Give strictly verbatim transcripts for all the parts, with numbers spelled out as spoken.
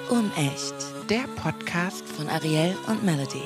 Unecht, Der Podcast von Ariel und Melody.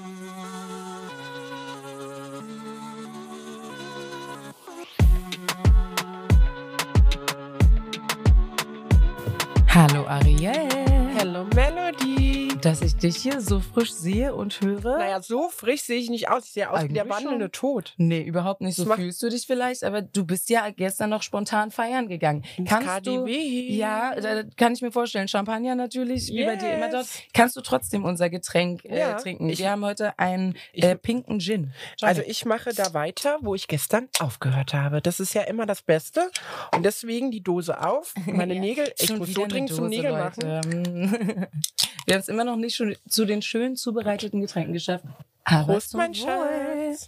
Hallo Ariel. Hello Melody. Dass ich dich hier so frisch sehe und höre. Naja, so frisch sehe ich nicht aus. Ich sehe aus wie der Eigentlich wandelnde schon. Tod. Nee, überhaupt nicht. So Das macht- fühlst du dich vielleicht, aber du bist ja gestern noch spontan feiern gegangen. Ins Kannst K D W. du? Ja, da kann ich mir vorstellen. Champagner natürlich, wie bei dir immer dort. Yes. Kannst du trotzdem unser Getränk äh, Ja, trinken? ich- Wir haben heute einen ich- äh, pinken Gin. Schau Also mal. ich mache da weiter, wo ich gestern aufgehört habe. Das ist ja immer das Beste. Und deswegen die Dose auf. Meine Ja, Nägel, ich schon muss wieder so eine dringend zum Dose, Nägel Leute. machen. Wir haben es immer noch nicht schon zu den schön zubereiteten Getränken geschafft. Aber Prost, zum mein Wohl. Schatz.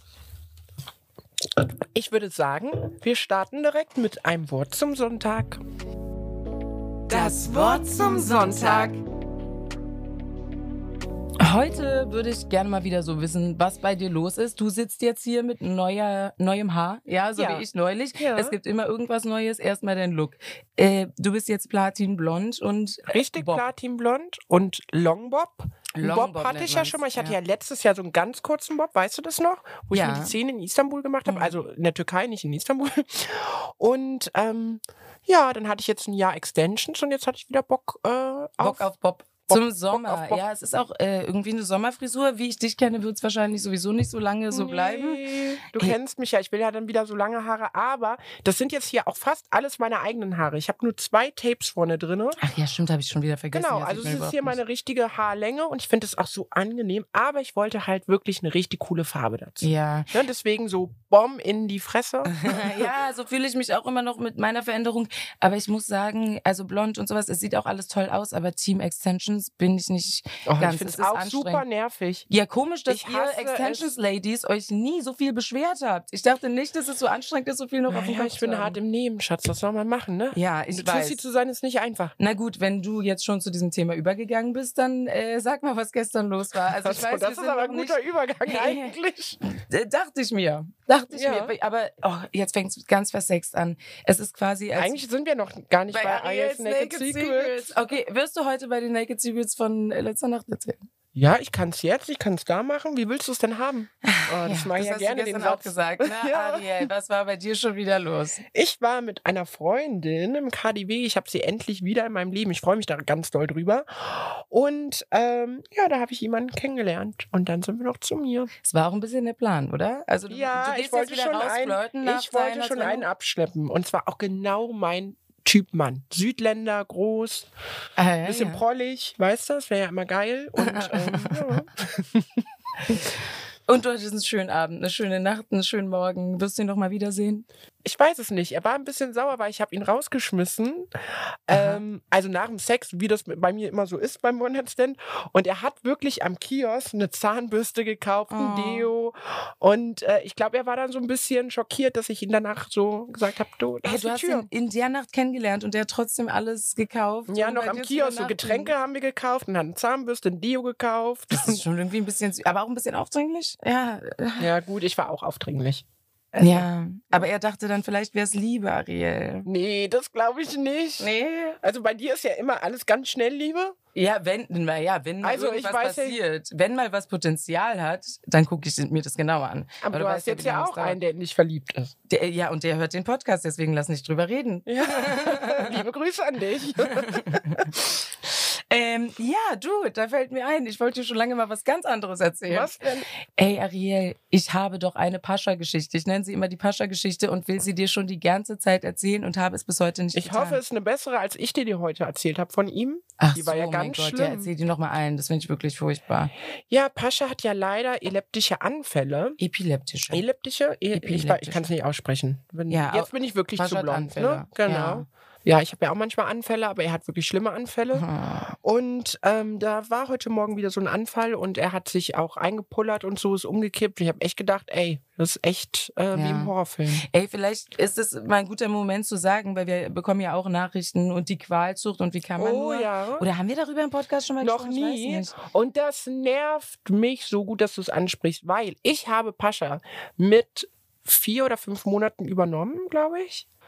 Ich würde sagen, wir starten direkt mit einem Wort zum Sonntag. Das Wort zum Sonntag. Heute würde ich gerne mal wieder so wissen, was bei dir los ist. Du sitzt jetzt hier mit neuer, neuem Haar, ja, so Ja. wie ich neulich. Ja. Es gibt immer irgendwas Neues. Erstmal dein Look. Äh, du bist jetzt platinblond und äh, Richtig Bob. platinblond und Longbob. Einen Longbob Bob hatte nennt ich ja man's, schon mal. Ich hatte ja. ja letztes Jahr so einen ganz kurzen Bob, weißt du das noch? Wo ich Ja. mir die Zähne in Istanbul gemacht habe. Mhm. Also in der Türkei, nicht in Istanbul. Und ähm, ja, dann hatte ich jetzt ein Jahr Extensions und jetzt hatte ich wieder Bock äh, auf... Bock auf Bob. Bock- Zum Bock Sommer. auf Bob. Ja, es ist auch äh, irgendwie eine Sommerfrisur. Wie ich dich kenne, wird es wahrscheinlich sowieso nicht so lange so bleiben. Nee, du Ey. kennst mich ja, ich will ja dann wieder so lange Haare, aber das sind jetzt hier auch fast alles meine eigenen Haare. Ich habe nur zwei Tapes vorne drin. Ach ja, stimmt, habe ich schon wieder vergessen. Genau, Ja, also sieht es man ist hier überhaupt meine richtige Haarlänge und ich finde es auch so angenehm, aber ich wollte halt wirklich eine richtig coole Farbe dazu. nicht. Ja. Ja, deswegen so Bomb in die Fresse. Ja, so fühle ich mich auch immer noch mit meiner Veränderung. Aber ich muss sagen, also blond und sowas, es sieht auch alles toll aus, aber Team Extensions bin ich nicht Oh, ganz. ich finde Es es ist auch super anstrengend. nervig. Ja, komisch, dass Ich ihr hasse Extensions-Ladies euch nie so viel beschwert habt. Ich dachte nicht, dass es so anstrengend ist, so viel noch auf dem Naja, Kopf ich bin zu haben. hart im Nehmen, Schatz. Was soll man machen, ne? Ja, ich Tussi weiß. zu sein ist nicht einfach. Na gut, wenn du jetzt schon zu diesem Thema übergegangen bist, dann äh, sag mal, was gestern los war. Also ich Also, weiß, das wir ist sind aber noch ein nicht, guter Übergang eigentlich. Äh, dachte ich mir. Dachte ich Ja. mir. Aber oh, jetzt fängt es ganz versext an. Es ist quasi als Eigentlich sind wir noch gar nicht bei, bei Ariel's Naked, Secrets. Okay, wirst du heute bei den Naked Secrets von äh, letzter Nacht erzählen? Ja, ich kann es jetzt, ich kann es da machen. Wie willst du es denn haben? Oh, das mache ich ja hast gerne, du den gestern auch Satz. gesagt. Ne? Ja. Ariel, was war bei dir schon wieder los? Ich war mit einer Freundin im K D W. Ich habe sie endlich wieder in meinem Leben. Ich freue mich da ganz doll drüber. Und ähm, ja, da habe ich jemanden kennengelernt. Und dann sind wir noch zu mir. Es war auch ein bisschen der Plan, oder? Also du, Ja, du ich gehst wollte jetzt wieder schon raus, einen, flirten nach ich wollte seiner schon Trennung? einen abschleppen. Und zwar auch genau mein Typ Mann. Südländer, groß, Ah, ja, bisschen ja. prollig, weißt du? Das wäre ja immer geil. Und ähm, ja. Und du hattest einen schönen Abend, eine schöne Nacht, einen schönen Morgen. Wirst du ihn noch mal wiedersehen? Ich weiß es nicht. Er war ein bisschen sauer, weil ich habe ihn rausgeschmissen. Ähm, also nach dem Sex, wie das bei mir immer so ist beim One-Night-Stand. Und er hat wirklich am Kiosk eine Zahnbürste gekauft, ein Oh. Deo. Und äh, ich glaube, er war dann so ein bisschen schockiert, dass ich ihn danach so gesagt habe, du, da Hey, ist du die hast Tür. ihn in der Nacht kennengelernt und der hat trotzdem alles gekauft. Ja, um noch bei am dir zu Kiosk. So übernachten. Getränke haben wir gekauft und dann eine Zahnbürste, ein Deo gekauft. Das ist schon irgendwie ein bisschen, süß, aber auch ein bisschen aufdringlich. Ja, Ja gut, ich war auch aufdringlich. ja. Aber er dachte dann, vielleicht wäre es Liebe, Ariel. Nee, das glaube ich nicht. Nee. Also bei dir ist ja immer alles ganz schnell, Liebe. Ja, wenn, na ja, wenn mal Also, ich irgendwas weiß ja- passiert, wenn mal was Potenzial hat, dann gucke ich mir das genauer an. Aber, du weißt hast jetzt wie lange ja es auch dauert. einen, der nicht verliebt ist. Der, ja, und der hört den Podcast, deswegen lass nicht drüber reden. Ja. Liebe Grüße an dich. Ähm, ja, du, da fällt mir ein, ich wollte dir schon lange mal was ganz anderes erzählen. Was denn? Ey, Ariel, ich habe doch eine Pascha-Geschichte. Ich nenne sie immer die Pascha-Geschichte und will sie dir schon die ganze Zeit erzählen und habe es bis heute nicht Ich getan. hoffe, es ist eine bessere, als ich dir die heute erzählt habe von ihm. Ach die war so, ja mein ganz Gott, schlimm. ja, erzähl die noch mal ein. Das finde ich wirklich furchtbar. Ja, Pascha hat ja leider epileptische Anfälle. Epileptische. Epileptische? E ich Epileptisch. ich kann es nicht aussprechen. Wenn, Ja, jetzt au- bin ich wirklich Pascha zu hat blond. Anfälle, Ne? Genau. ja. Ja, ich habe ja auch manchmal Anfälle, aber er hat wirklich schlimme Anfälle. Hm. Und ähm, da war heute Morgen wieder so ein Anfall und er hat sich auch eingepullert und so, ist umgekippt. Und ich habe echt gedacht, ey, das ist echt äh, wie Ja. im Horrorfilm. Ey, vielleicht ist es mal ein guter Moment zu sagen, weil wir bekommen ja auch Nachrichten und die Qualzucht und wie kann man Oh nur... ja. Oder haben wir darüber im Podcast schon mal Noch gesprochen? Ich nie. weiß nicht. Und das nervt mich so gut, dass du es ansprichst, weil ich habe Pascha mit vier oder fünf Monaten übernommen, glaube ich.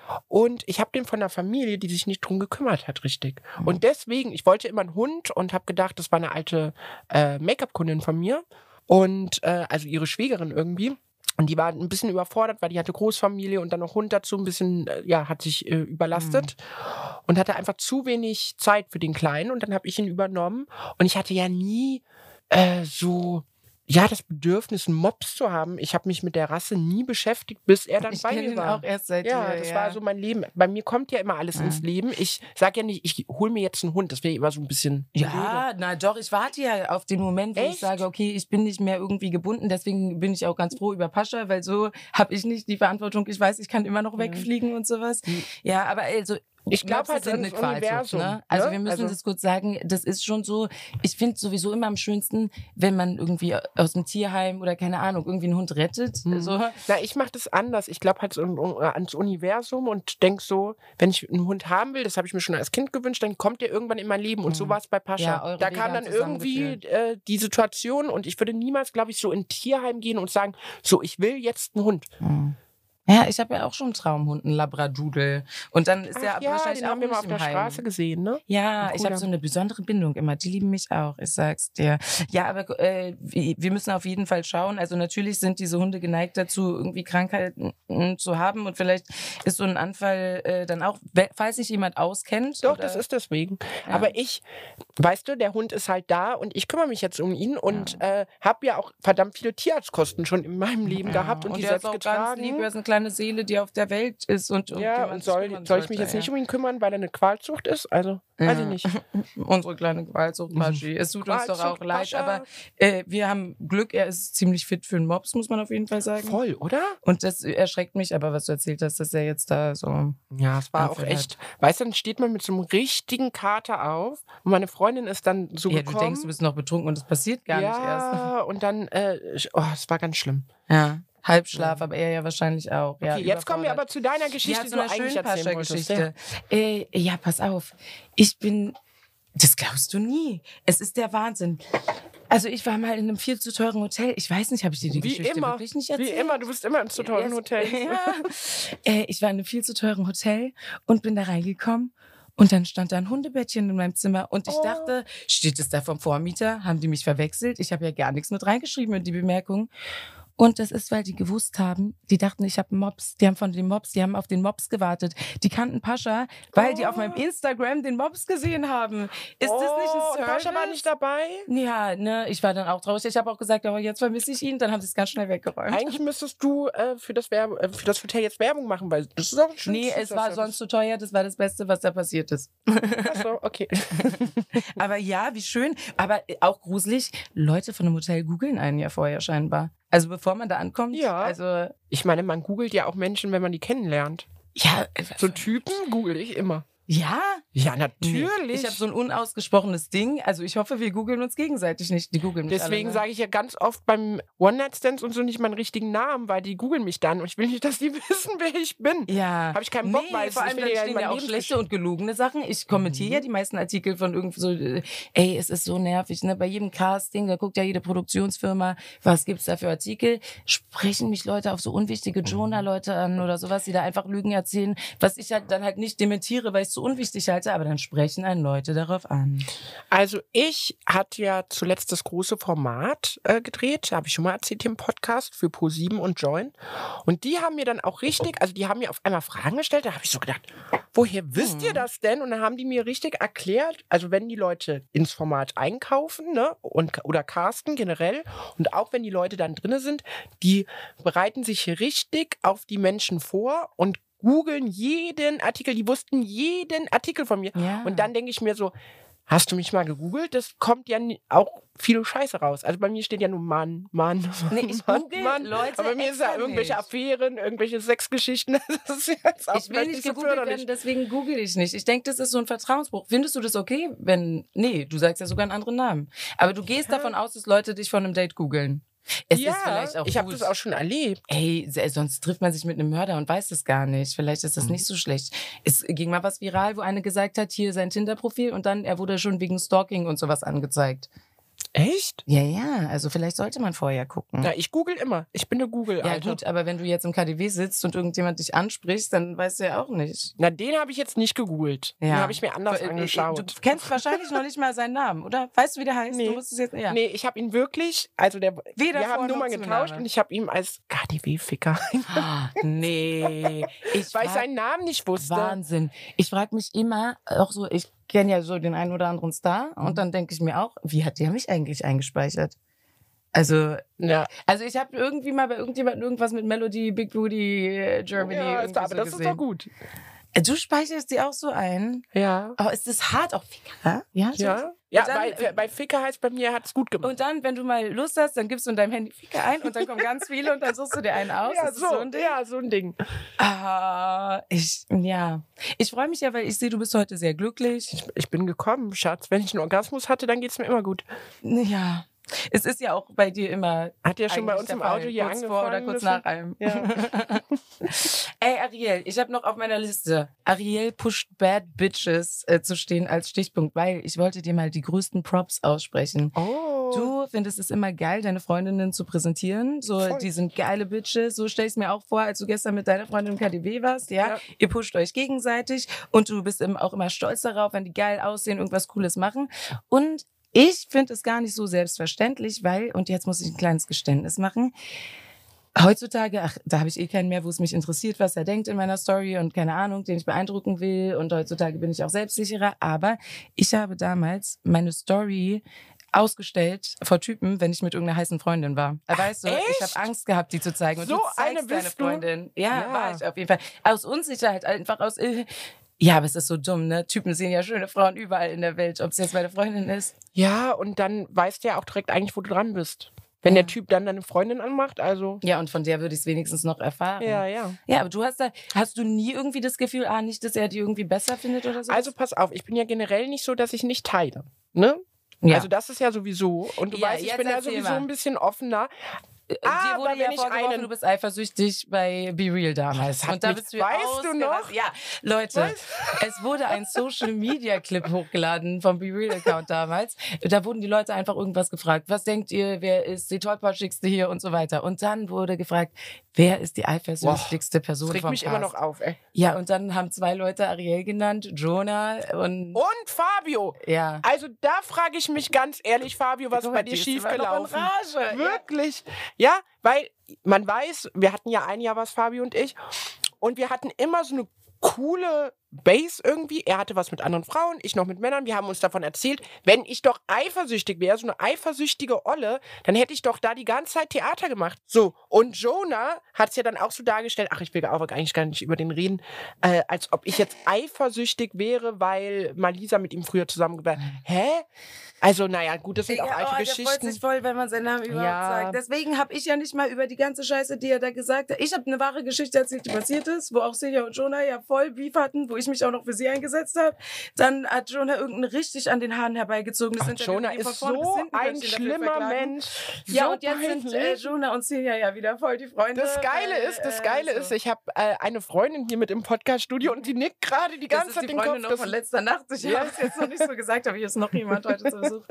Und ich habe den von einer Familie, die sich nicht drum gekümmert hat, richtig. Und deswegen, ich wollte immer einen Hund und habe gedacht, das war eine alte äh, Make-up-Kundin von mir. Und äh, also ihre Schwägerin irgendwie. Und die war ein bisschen überfordert, weil die hatte Großfamilie und dann noch Hund dazu, ein bisschen, äh, ja, hat sich äh, überlastet mhm. und hatte einfach zu wenig Zeit für den Kleinen. Und dann habe ich ihn übernommen. Und ich hatte ja nie äh, so, ja, das Bedürfnis, einen Mops zu haben. Ich habe mich mit der Rasse nie beschäftigt, bis er dann ich bei mir war. Auch erst seit ja, dir, das ja. war so mein Leben. Bei mir kommt ja immer alles ja. ins Leben. Ich sage ja nicht, ich hole mir jetzt einen Hund. Das wäre immer so ein bisschen Ja, blöde. Na doch, ich warte ja auf den Moment, wo Echt? ich sage, okay, ich bin nicht mehr irgendwie gebunden. Deswegen bin ich auch ganz froh über Pascha, weil so habe ich nicht die Verantwortung. Ich weiß, ich kann immer noch wegfliegen mhm. und sowas. Mhm. Ja, aber also ich glaube halt sind eine Universum. Ne? Also ne? wir müssen also das kurz sagen, das ist schon so, ich finde sowieso immer am schönsten, wenn man irgendwie aus dem Tierheim oder keine Ahnung, irgendwie einen Hund rettet. Mhm. So. Na, ich mache das anders. Ich glaube halt so ans Universum und denke so, wenn ich einen Hund haben will, das habe ich mir schon als Kind gewünscht, dann kommt der irgendwann in mein Leben. Und mhm. so war es bei Pascha. Ja, da kam dann irgendwie äh, die Situation und ich würde niemals, glaube ich, so in ein Tierheim gehen und sagen, so, ich will jetzt einen Hund. Mhm. Ja, ich habe ja auch schon einen Traumhund, einen Labradoodle. Und dann ist der ja, wahrscheinlich den auch haben wir mal auf im der Heim. Straße gesehen, ne? Ja, ich habe so eine besondere Bindung immer. Die lieben mich auch, ich sag's dir. Ja, aber äh, wir müssen auf jeden Fall schauen. Also natürlich sind diese Hunde geneigt dazu, irgendwie Krankheiten zu haben. Und vielleicht ist so ein Anfall äh, dann auch, falls sich jemand auskennt. Doch, oder? das ist deswegen. Ja. Aber ich, weißt du, der Hund ist halt da und ich kümmere mich jetzt um ihn und ja. äh, habe ja auch verdammt viele Tierarztkosten schon in meinem Leben ja. gehabt und, und die selbst auch getragen. Ganz lieb, er ist eine kleine Seele, die auf der Welt ist. Und, und ja, und soll, soll ich mich jetzt ja. nicht um ihn kümmern, weil er eine Qualzucht ist? Also, ja. weiß ich nicht. Unsere kleine Qualzucht, Maschi. Es tut Qualzucht, uns doch auch leid, Pascha. aber äh, wir haben Glück, er ist ziemlich fit für einen Mops, muss man auf jeden Fall sagen. Voll, oder? Und das erschreckt mich, aber was du erzählt hast, dass er jetzt da so... Ja, es war auch echt... Hat. Weißt du, dann steht man mit so einem richtigen Kater auf und meine Freundin ist dann so ja, gekommen. Du denkst, du bist noch betrunken und es passiert gar ja, nicht erst. Ja, und dann... Äh, oh, es war ganz schlimm. Ja. Halbschlaf, ja. aber er ja wahrscheinlich auch. Okay, ja, jetzt kommen wir aber zu deiner Geschichte, ja, die zu du einer eigentlich schönen erzählen wolltest. Geschichte. Ja. Äh, ja, pass auf. Ich bin, das glaubst du nie. Es ist der Wahnsinn. Also ich war mal in einem viel zu teuren Hotel. Ich weiß nicht, habe ich dir die Wie Geschichte immer. wirklich nicht erzählt? Wie immer, du bist immer in zu teuren Hotels. Ja. äh, ich war in einem viel zu teuren Hotel und bin da reingekommen. Und dann stand da ein Hundebettchen in meinem Zimmer und ich oh. dachte, steht es da vom Vormieter? Haben die mich verwechselt? Ich habe ja gar nichts mit reingeschrieben in die Bemerkung. Und das ist, weil die gewusst haben, die dachten, ich habe einen Mops. Die haben von dem Mops, die haben auf den Mops gewartet. Die kannten Pascha, weil oh. die auf meinem Instagram den Mops gesehen haben. Ist oh, das nicht ein Service? Pascha war nicht dabei? Ja, ne, ich war dann auch traurig. Ich habe auch gesagt, aber jetzt vermisse ich ihn. Dann haben sie es ganz schnell weggeräumt. Eigentlich müsstest du äh, für, das Werb- äh, für das Hotel jetzt Werbung machen, weil das ist auch schön. Nee, es war sonst zu teuer. Das war das Beste, was da passiert ist. Ach so, okay. Aber ja, wie schön. Aber auch gruselig. Leute von einem Hotel googeln einen ja vorher scheinbar. Also bevor man da ankommt. Ja. Also ich meine, man googelt ja auch Menschen, wenn man die kennenlernt. Ja. So Typen google ich immer. Ja? Ja, natürlich. Nee. Ich habe so ein unausgesprochenes Ding. Also ich hoffe, wir googeln uns gegenseitig nicht. Die googeln mich Deswegen alle, ne? sage ich ja ganz oft beim One-Night-Stands und so nicht meinen richtigen Namen, weil die googeln mich dann und ich will nicht, dass die wissen, wer ich bin. Ja. Habe ich keinen Bock, nee, weil vor allem dann ja stehen ja auch schlechte und gelogene Sachen. Ich kommentiere mhm. ja die meisten Artikel von irgendwie so, ey, es ist so nervig, ne? Bei jedem Casting, da guckt ja jede Produktionsfirma, was gibt's da für Artikel? Sprechen mich Leute auf so unwichtige Jonah-Leute an oder sowas, die da einfach Lügen erzählen, was ich halt dann halt nicht dementiere, weil ich es so unwichtig halte, aber dann sprechen einen Leute darauf an. Also ich hatte ja zuletzt das große Format äh, gedreht, habe ich schon mal erzählt hier im Podcast für ProSieben und Join. Und die haben mir dann auch richtig, also die haben mir auf einmal Fragen gestellt, da habe ich so gedacht, woher wisst hm. ihr das denn? Und dann haben die mir richtig erklärt, also wenn die Leute ins Format einkaufen, ne, und, oder casten generell und auch wenn die Leute dann drin sind, die bereiten sich richtig auf die Menschen vor und googeln jeden Artikel, die wussten jeden Artikel von mir. Ja. Und dann denke ich mir so, hast du mich mal gegoogelt? Das kommt ja auch viel Scheiße raus. Also bei mir steht ja nur Mann, Mann, nee, ich Mann, google Mann. Leute Aber bei mir ist ja irgendwelche nicht. Affären, irgendwelche Sexgeschichten. Das ist jetzt auch ich will nicht so gegoogelt werden, deswegen google ich nicht. Ich denke, das ist so ein Vertrauensbruch. Findest du das okay, wenn... Nee, du sagst ja sogar einen anderen Namen. Aber du gehst ja. davon aus, dass Leute dich von einem Date googeln. Es ja, ist vielleicht auch ich habe das auch schon erlebt. Ey, sonst trifft man sich mit einem Mörder und weiß es gar nicht. Vielleicht ist das mhm. nicht so schlecht. Es ging mal was viral, wo eine gesagt hat, hier sein Tinder-Profil und dann, er wurde schon wegen Stalking und sowas angezeigt. Echt? Ja, ja, also vielleicht sollte man vorher gucken. Ja, ich google immer. Ich bin eine Google, Ja Alter. gut, aber wenn du jetzt im K D W sitzt und irgendjemand dich anspricht, dann weißt du ja auch nicht. Na, den habe ich jetzt nicht gegoogelt. Ja. Den habe ich mir anders Äh, äh, angeschaut. Du kennst wahrscheinlich noch nicht mal seinen Namen, oder? Weißt du, wie der heißt? Nee. Du musst es jetzt, ja. Nee, ich habe ihn wirklich, also der, Weder wir Vor- haben noch Nummern Zunahme. getauscht und ich habe ihm als K D W-Ficker, Ah, nee. Ich weil ich frag- seinen Namen nicht wusste. Wahnsinn. Ich frage mich immer, auch so, ich kenne ja so den einen oder anderen Star Mhm. und dann denke ich mir auch, wie hat der mich eigentlich eingespeichert? Also, Ja, also ich habe irgendwie mal bei irgendjemandem irgendwas mit Melody, Big Booty, äh, Germany ja ist, irgendwie aber so das gesehen. ist doch gut. Du speicherst die auch so ein? Ja. Aber ist das hart auch Ficker? Ja. so- Ja, ja dann, bei, äh, bei Ficker heißt bei mir, er hat es gut gemacht. Und dann, wenn du mal Lust hast, dann gibst du in deinem Handy Ficker ein und dann kommen ganz viele und dann suchst du dir einen aus. ja, Ist das so, ein Ding? ja, so ein Ding. Ah, ich, ja. Ich freue mich ja, weil ich sehe, du bist heute sehr glücklich. Ich, ich bin gekommen, Schatz. Wenn ich einen Orgasmus hatte, dann geht's mir immer gut. Ja. Es ist ja auch bei dir immer. Hat ja schon bei eigentlich uns der im Fall. Auto hier kurz angefangen. vor oder kurz das- nach einem. Ja. Ey, Ariel, ich habe noch auf meiner Liste Ariel pusht bad bitches äh, zu stehen als Stichpunkt, weil ich wollte dir mal die größten Props aussprechen. Oh. Du findest es immer geil, deine Freundinnen zu präsentieren. So, Voll. die sind geile Bitches. So stell ich es mir auch vor, als du gestern mit deiner Freundin im K D W warst. Ja? Ja. Ihr pusht euch gegenseitig und du bist im- auch immer stolz darauf, wenn die geil aussehen, irgendwas Cooles machen. Und ich finde es gar nicht so selbstverständlich, weil, und jetzt muss ich ein kleines Geständnis machen, heutzutage, ach, da habe ich eh keinen mehr, wo es mich interessiert, was er denkt in meiner Story und keine Ahnung, den ich beeindrucken will. Und heutzutage bin ich auch selbstsicherer. Aber ich habe damals meine Story ausgestellt vor Typen, wenn ich mit irgendeiner heißen Freundin war. Ach, weißt du, ich echt? habe Angst gehabt, die zu zeigen. Und So du zeigst eine deine bist du? Freundin. Ja, Ja. war ich auf jeden Fall. Aus Unsicherheit, einfach aus... äh, Ja, aber es ist so dumm, ne? Typen sehen ja schöne Frauen überall in der Welt, ob es jetzt meine Freundin ist. Ja, und dann weißt du ja auch direkt eigentlich, wo du dran bist. Wenn Ja. der Typ dann deine Freundin anmacht, also. Ja, und von der würde ich es wenigstens noch erfahren. Ja, ja. Ja, aber du hast da, hast du nie irgendwie das Gefühl, ah, nicht, dass er die irgendwie besser findet oder so? Also pass auf, ich bin ja generell nicht so, dass ich nicht teile. Ne? ja. Also das ist ja sowieso. Und du Ja, weißt, ich jetzt bin ja erzähl sowieso mal. ein bisschen offener. Äh, aber dir wurde wenn ja ich vorgeworfen, einen- du bist eifersüchtig bei Be Real damals. Das hat und da mich- bist du weißt du noch? ausgerastet. Ja, Leute, es wurde ein Social Media Clip hochgeladen vom Be Real Account damals. Da wurden die Leute einfach irgendwas gefragt. Was denkt ihr, wer ist die tollpatschigste hier und so weiter. Und dann wurde gefragt, wer ist die eifersüchtigste Person Das regt vom mich Cast? immer noch auf, ey. Ja, und dann haben zwei Leute Ariel genannt, Jonah und Und Fabio. ja. Also da frage ich mich ganz ehrlich, Fabio, was Guck bei mal, dir die ist immer noch in schiefgelaufen? Rage. Wirklich? Ja, weil man weiß, wir hatten ja ein Jahr was, Fabio und ich, und wir hatten immer so eine coole Base irgendwie. Er hatte was mit anderen Frauen, ich noch mit Männern. Wir haben uns davon erzählt, wenn ich doch eifersüchtig wäre, so eine eifersüchtige Olle, dann hätte ich doch da die ganze Zeit Theater gemacht. So, und Jonah hat es ja dann auch so dargestellt, ach, ich will auch eigentlich gar nicht über den reden, äh, als ob ich jetzt eifersüchtig wäre, weil Malisa mit ihm früher zusammen war. Hä? Also, naja, gut, das sind auch Ja, alte oh, der freut Geschichten. sich voll, wenn man seinen Namen überhaupt Ja. sagt. Deswegen habe ich ja nicht mal über die ganze Scheiße, die er da gesagt hat. Ich habe eine wahre Geschichte erzählt, die passiert ist, wo auch Silja und Jonah ja voll Beef hatten, wo ich mich auch noch für sie eingesetzt habe. Dann hat Jonah irgendeinen richtig an den Haaren herbeigezogen. Das Ach, Interview Jonah ging von ist vorne bis so hinten, ein könnte ich ihn dafür schlimmer verklagen. Mensch. Ja, so und jetzt sind äh, peinlich. Jonah und Silja ja wieder voll die Freunde. Das Geile weil, ist, das äh, Geile so. ist, ich habe äh, eine Freundin hier mit im Podcast-Studio und die nickt gerade die Das ganze ist Zeit die den Freundin Kopf. noch Das, von letzter Nacht. Ich Ja. habe es jetzt noch nicht so gesagt, aber hier ist noch jemand heute zu Besuch.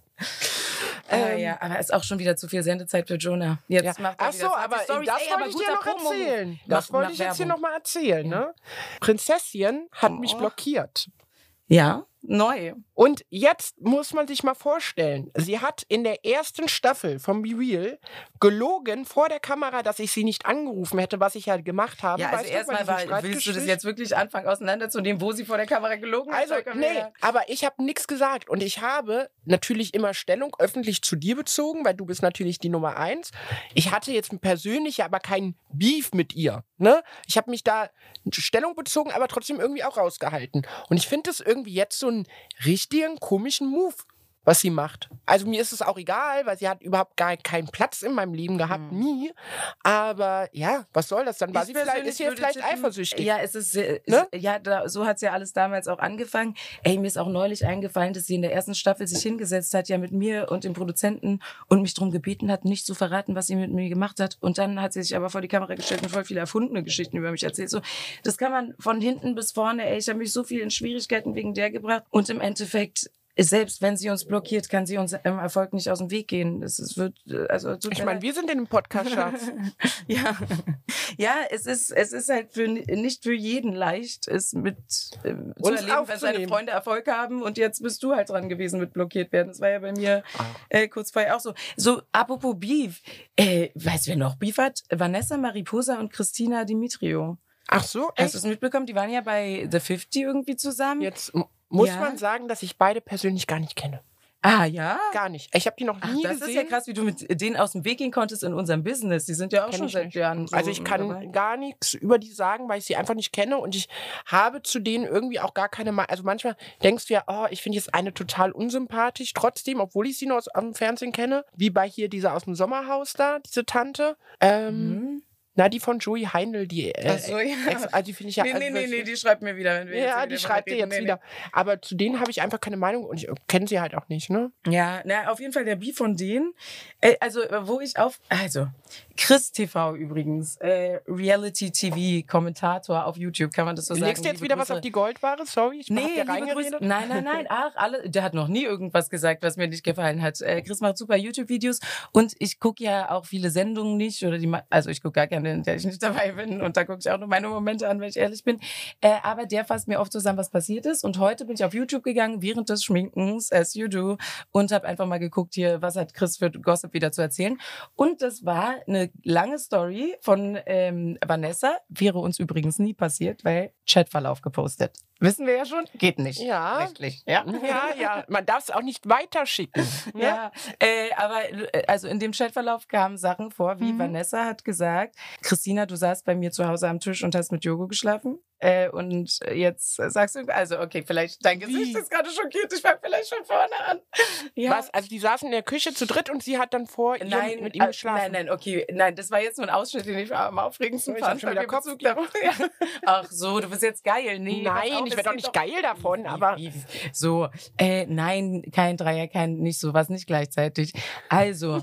äh, Ähm, ja, aber ist auch schon wieder zu viel Sendezeit für Jonah. Jetzt ja. macht er Ach wieder so, zwanzig aber Storys. das Ey, wollte aber ich dir guter noch Promo-Move. erzählen. Mach- Das wollte mach ich jetzt hier Werbung. nochmal erzählen. Ja. Ne? Prinzesschen hat mich Oh. blockiert. Ja, neu. Und jetzt muss man sich mal vorstellen, sie hat in der ersten Staffel von Be Real gelogen vor der Kamera, dass ich sie nicht angerufen hätte, was ich ja gemacht habe. Ja, also Weißt du, bei erstmal diesem war, willst du das Streitgespräch? jetzt wirklich anfangen auseinanderzunehmen, wo sie vor der Kamera gelogen hat? Also, Sag mal, nee, wer- aber ich habe nichts gesagt. Und ich habe natürlich immer Stellung öffentlich zu dir bezogen, weil du bist natürlich die Nummer eins. Ich hatte jetzt persönlich aber keinen Beef mit ihr. Ne? Ich habe mich da Stellung bezogen, aber trotzdem irgendwie auch rausgehalten. Und ich finde das irgendwie jetzt so einen richtigen, komischen Move, was sie macht. Also mir ist es auch egal, weil sie hat überhaupt gar keinen Platz in meinem Leben gehabt, Mhm. nie. Aber ja, was soll das? Dann war Ich sie vielleicht, persönlich ist sie jetzt würde vielleicht tippen, eifersüchtig. Ja, es ist, äh, Ne? es- ja da, so hat es ja alles damals auch angefangen. Ey, mir ist auch neulich eingefallen, dass sie in der ersten Staffel sich hingesetzt hat, ja mit mir und dem Produzenten und mich darum gebeten hat, nicht zu verraten, was sie mit mir gemacht hat. Und dann hat sie sich aber vor die Kamera gestellt und voll viele erfundene Geschichten über mich erzählt. So, das kann man von hinten bis vorne, ey, ich habe mich so viel in Schwierigkeiten wegen der gebracht. Und im Endeffekt selbst wenn sie uns blockiert, kann sie uns im Erfolg nicht aus dem Weg gehen. Es, es wird, also, ich meine, wir sind in dem Podcast, Schatz. ja, ja, es ist, es ist halt für, nicht für jeden leicht, es mit äh, zu erleben, wenn seine Freunde Erfolg haben und jetzt bist du halt dran gewesen mit blockiert werden. Das war ja bei mir äh, kurz vorher auch so. So, apropos Beef, äh, weißt du, wer noch Beef hat? Vanessa Mariposa und Christina Dimitriou. Ach so, echt? Hast du es mitbekommen? Die waren ja bei The fifty irgendwie zusammen. Jetzt m- muss Ja. man sagen, dass ich beide persönlich gar nicht kenne. Ah, ja? Gar nicht. Ich habe die noch Ach, nie das gesehen. ist ja krass, wie du mit denen aus dem Weg gehen konntest in unserem Business. Die sind ja auch Kenn schon ich seit nicht. Jahren so Also ich kann dabei. gar nichts über die sagen, weil ich sie einfach nicht kenne und ich habe zu denen irgendwie auch gar keine Meinung. Also manchmal denkst du ja, oh, ich finde jetzt eine total unsympathisch, trotzdem, obwohl ich sie nur aus dem Fernsehen kenne, wie bei hier dieser aus dem Sommerhaus da, diese Tante. Ähm, Mhm. Na, die von Joey Heindl, die äh, Ach so, ja. ex, also die finde ich ja... Nee, nee, also nee, wirklich- nee, die schreibt mir wieder, wenn wir ja, jetzt die wieder schreibt dir reden. jetzt Nee, wieder. Aber zu denen habe ich einfach keine Meinung und ich kenne sie halt auch nicht, ne? nee. Ja, na, auf jeden Fall der Beef von denen. Äh, also, äh, wo ich auf, also, Chris T V übrigens, äh, Reality-T V-Kommentator auf YouTube, kann man das so sagen. Legst du jetzt Liebe wieder was Grüße. auf die Goldware? Sorry, ich Nee, hab dir liebe Grüße. reingeredet. Nein, nein, nein. Ach, alle, der hat noch nie irgendwas gesagt, was mir nicht gefallen hat. Äh, Chris macht super YouTube-Videos und ich gucke ja auch viele Sendungen nicht oder die, ma- also ich gucke gar gerne, in der ich nicht dabei bin und da gucke ich auch nur meine Momente an, wenn ich ehrlich bin. Äh, aber der fasst mir oft zusammen, was passiert ist und heute bin ich auf YouTube gegangen während des Schminkens, as you do, und habe einfach mal geguckt hier, was hat Chris für Gossip wieder zu erzählen. Und das war eine lange Story von ähm, Vanessa, wäre uns übrigens nie passiert, weil Chatverlauf gepostet. Wissen wir ja schon, geht nicht. Ja. Rechtlich, ja. Ja, ja, man darf es auch nicht weiterschicken. Ne? Ja, äh, aber äh, also in dem Chatverlauf kamen Sachen vor, wie Mhm. Vanessa hat gesagt, Christina, du saßt bei mir zu Hause am Tisch und hast mit Jogo geschlafen. Äh, und jetzt sagst du, also okay, vielleicht dein Gesicht Wie? ist gerade schockiert, ich fange vielleicht von vorne an. Ja. Was? Also die saßen in der Küche zu dritt und sie hat dann vor ihr Nein, mit ihm äh, geschlafen. nein, nein, okay, nein, das war jetzt nur ein Ausschnitt, den ich am aufregendsten Ich hab fand. schon weil wieder wir Kopf. Bezug darauf- Ja. Ach so, du bist jetzt geil. Nee, pass Nein, auf, ich es werde doch geht nicht geil davon, aber So, äh, nein, kein Dreier, kein, nicht sowas, nicht gleichzeitig. Also,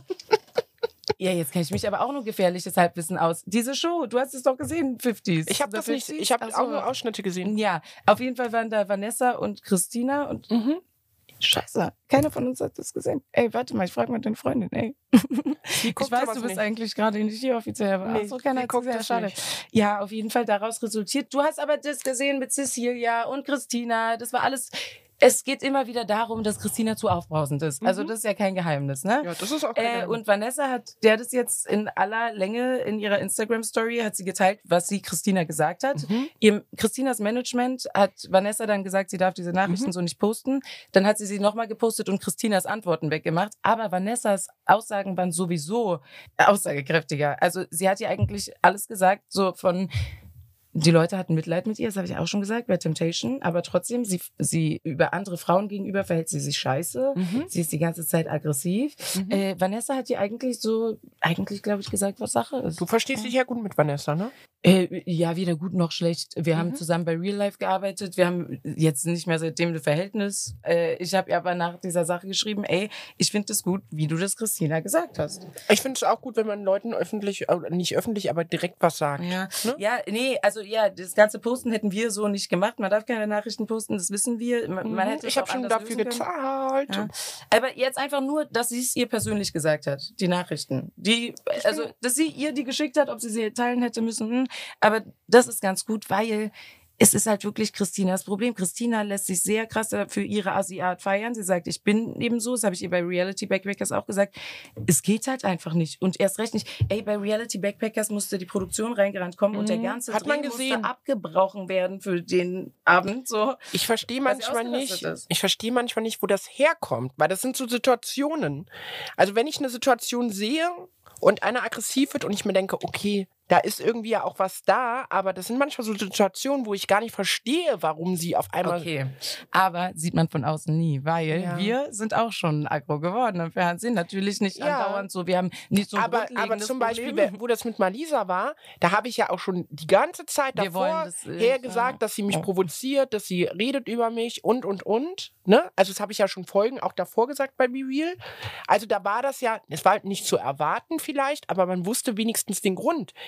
ja, jetzt kenne ich mich aber auch nur gefährliches Halbwissen aus. Diese Show, du hast es doch gesehen, fünfziger. ich habe das nicht, ich habe auch nur Ausschnitte gesehen. Ja, auf jeden Fall waren da Vanessa und Christina und Mhm. Scheiße, keiner von uns hat das gesehen. Ey, warte mal, ich frage mal deine Freundin, ey. Die Ich guckt weiß, sowas du bist nicht. eigentlich gerade nicht hier offiziell, aber Nee, ach so, keiner die hat guckt gesehen, das schade. nicht. Ja, auf jeden Fall daraus resultiert. Du hast aber das gesehen mit Cecilia und Christina, das war alles. Es geht immer wieder darum, dass Christina zu aufbrausend ist. Also Mhm. das ist ja kein Geheimnis, ne? Ja, das ist auch kein Äh, Geheimnis. und Vanessa hat der das jetzt in aller Länge in ihrer Instagram-Story hat sie geteilt, was sie Christina gesagt hat. Mhm. Ihr, Christinas Management hat Vanessa dann gesagt, sie darf diese Nachrichten Mhm. so nicht posten. Dann hat sie sie nochmal gepostet und Christinas Antworten weggemacht. Aber Vanessas Aussagen waren sowieso aussagekräftiger. Also sie hat ja eigentlich alles gesagt, so von... Die Leute hatten Mitleid mit ihr, das habe ich auch schon gesagt, bei Temptation. Aber trotzdem, sie, sie über andere Frauen gegenüber verhält sie sich scheiße. Mhm. Sie ist die ganze Zeit aggressiv. Mhm. Äh, Vanessa hat ihr eigentlich so, eigentlich glaube ich gesagt, was Sache ist. Du verstehst dich ja gut mit Vanessa, ne? Äh, ja, weder gut noch schlecht. Wir Mhm. haben zusammen bei Real Life gearbeitet. Wir haben jetzt nicht mehr seitdem ein Verhältnis. Äh, ich habe ihr aber nach dieser Sache geschrieben, ey, ich finde es gut, wie du das Christina gesagt hast. Ich finde es auch gut, wenn man Leuten öffentlich, äh, nicht öffentlich, aber direkt was sagt. Ja. Ne? ja, nee, also ja, das ganze Posten hätten wir so nicht gemacht. Man darf keine Nachrichten posten, das wissen wir. Man, man Mhm. hätte es Ich habe auch schon anders dafür lösen können. gezahlt. Ja. Aber jetzt einfach nur, dass sie es ihr persönlich gesagt hat, die Nachrichten. Die, also, dass sie ihr die geschickt hat, ob sie sie teilen hätte müssen. hm. Aber das ist ganz gut, weil es ist halt wirklich Christinas Problem. Christina lässt sich sehr krass für ihre Assi-Art feiern. Sie sagt, ich bin eben so. Das habe ich ihr bei Reality Backpackers auch gesagt. Es geht halt einfach nicht. Und erst recht nicht. Ey, bei Reality Backpackers musste die Produktion reingerannt kommen und der Mhm. ganze Hat man Dreh gesehen. musste abgebrochen werden für den Abend. So. Ich verstehe Weil sie manchmal ausgerastet nicht, ist. ich verstehe manchmal nicht, wo das herkommt, weil das sind so Situationen. Also wenn ich eine Situation sehe und einer aggressiv wird und ich mir denke, okay, da ist irgendwie ja auch was da, aber das sind manchmal so Situationen, wo ich gar nicht verstehe, warum sie auf einmal... Okay, aber sieht man von außen nie, weil Ja. wir sind auch schon aggro geworden im Fernsehen. Natürlich nicht Ja. andauernd so, wir haben nicht so ein aber, aber grundlegendes zum Beispiel, Problem. wo das mit Malisa war, da habe ich ja auch schon die ganze Zeit Wir wollen davor das, äh, her ja. gesagt, dass sie mich Oh. provoziert, dass sie redet über mich und, und, und. Ne? Also das habe ich ja schon Folgen auch davor gesagt bei Be Real. Also da war das ja, es war halt nicht zu erwarten vielleicht, aber man wusste wenigstens den Grund.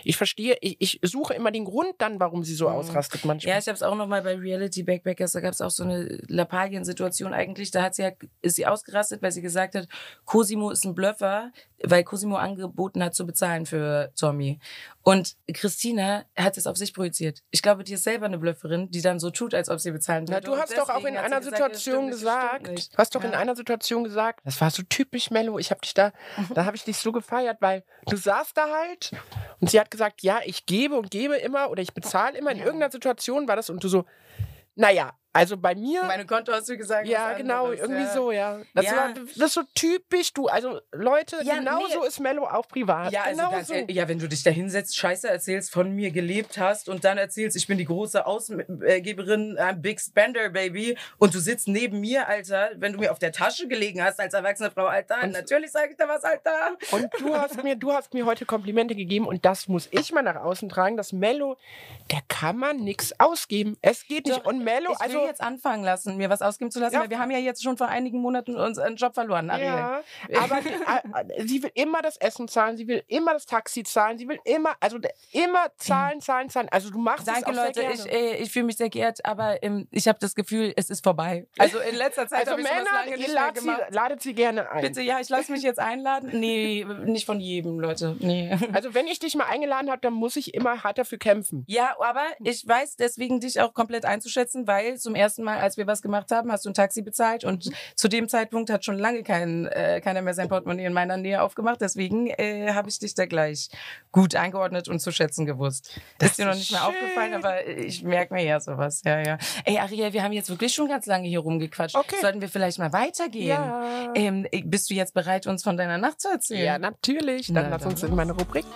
Ich verstehe, ich, ich suche immer den Grund dann, warum sie so Mhm. ausrastet manchmal. Ja, ich habe es auch noch mal bei Reality Backpackers, da gab es auch so eine Lappalien-Situation eigentlich. Da hat sie ja, ist sie ausgerastet, weil sie gesagt hat, Cosimo ist ein Blöffer, weil Cosimo angeboten hat zu bezahlen für Tommy. Und Christina hat es auf sich projiziert. Ich glaube, die ist selber eine Blöfferin, die dann so tut, als ob sie bezahlen würde. Na, du hast doch auch in einer Situation gesagt, du hast doch in einer Situation gesagt, das war so typisch Mello, ich habe dich da, da habe ich dich so gefeiert, weil du saßt da halt und sie hat gesagt, ja, ich gebe und gebe immer oder ich bezahle immer. In irgendeiner Situation war das und du so, naja, also bei mir... Meine Konto hast du gesagt. Ja, genau, irgendwie ja. so, ja. Das, Ja. War, das ist so typisch du. Also Leute, Ja, genau nee. so ist Mello auch privat. Ja, also genau ganz so. ehrlich, ja, wenn du dich da hinsetzt, Scheiße erzählst, von mir gelebt hast und dann erzählst, ich bin die große Ausgeberin, I'm Big Spender, Baby, und du sitzt neben mir, Alter, wenn du mir auf der Tasche gelegen hast als erwachsene Frau, Alter, Und- natürlich sage ich da was, Alter. Und du hast mir, du hast mir heute Komplimente gegeben und das muss ich mal nach außen tragen, dass Mello, der kann man nichts ausgeben. Es geht nicht. Doch, Und Mello, Ich will also... jetzt anfangen lassen, mir was ausgeben zu lassen, Ja. weil wir haben ja jetzt schon vor einigen Monaten unseren Job verloren, Ariel. Ja, aber die, äh, sie will immer das Essen zahlen, sie will immer das Taxi zahlen, sie will immer, also d- immer zahlen, zahlen, zahlen. Also du machst Danke, es auch Leute, sehr ich, gerne. äh, ich fühle mich sehr geehrt, aber ähm, ich habe das Gefühl, es ist vorbei. Also in letzter Zeit Also habe ich sowas Männer, lange ihr nicht mehr ladet sie, gemacht. ladet sie gerne ein. Bitte, ja, ich lasse mich jetzt einladen. Nee, nicht von jedem, Leute. Nee. Also wenn ich dich mal eingeladen habe, dann muss ich immer hart dafür kämpfen. Ja, aber ich weiß deswegen dich auch komplett einzuschätzen, weil zum ersten Mal, als wir was gemacht haben, hast du ein Taxi bezahlt und zu dem Zeitpunkt hat schon lange kein, äh, keiner mehr sein Portemonnaie in meiner Nähe aufgemacht. Deswegen äh, habe ich dich da gleich gut eingeordnet und zu schätzen gewusst. Das ist dir noch ist nicht mehr schön. aufgefallen, aber ich merke mir ja sowas. Ja, ja. Ey, Ariel, wir haben jetzt wirklich schon ganz lange hier rumgequatscht. Okay. Sollten wir vielleicht mal weitergehen? Ja. Ähm, bist du jetzt bereit, uns von deiner Nacht zu erzählen? Ja, natürlich. Dann Na lass uns dann. in meine Rubrik.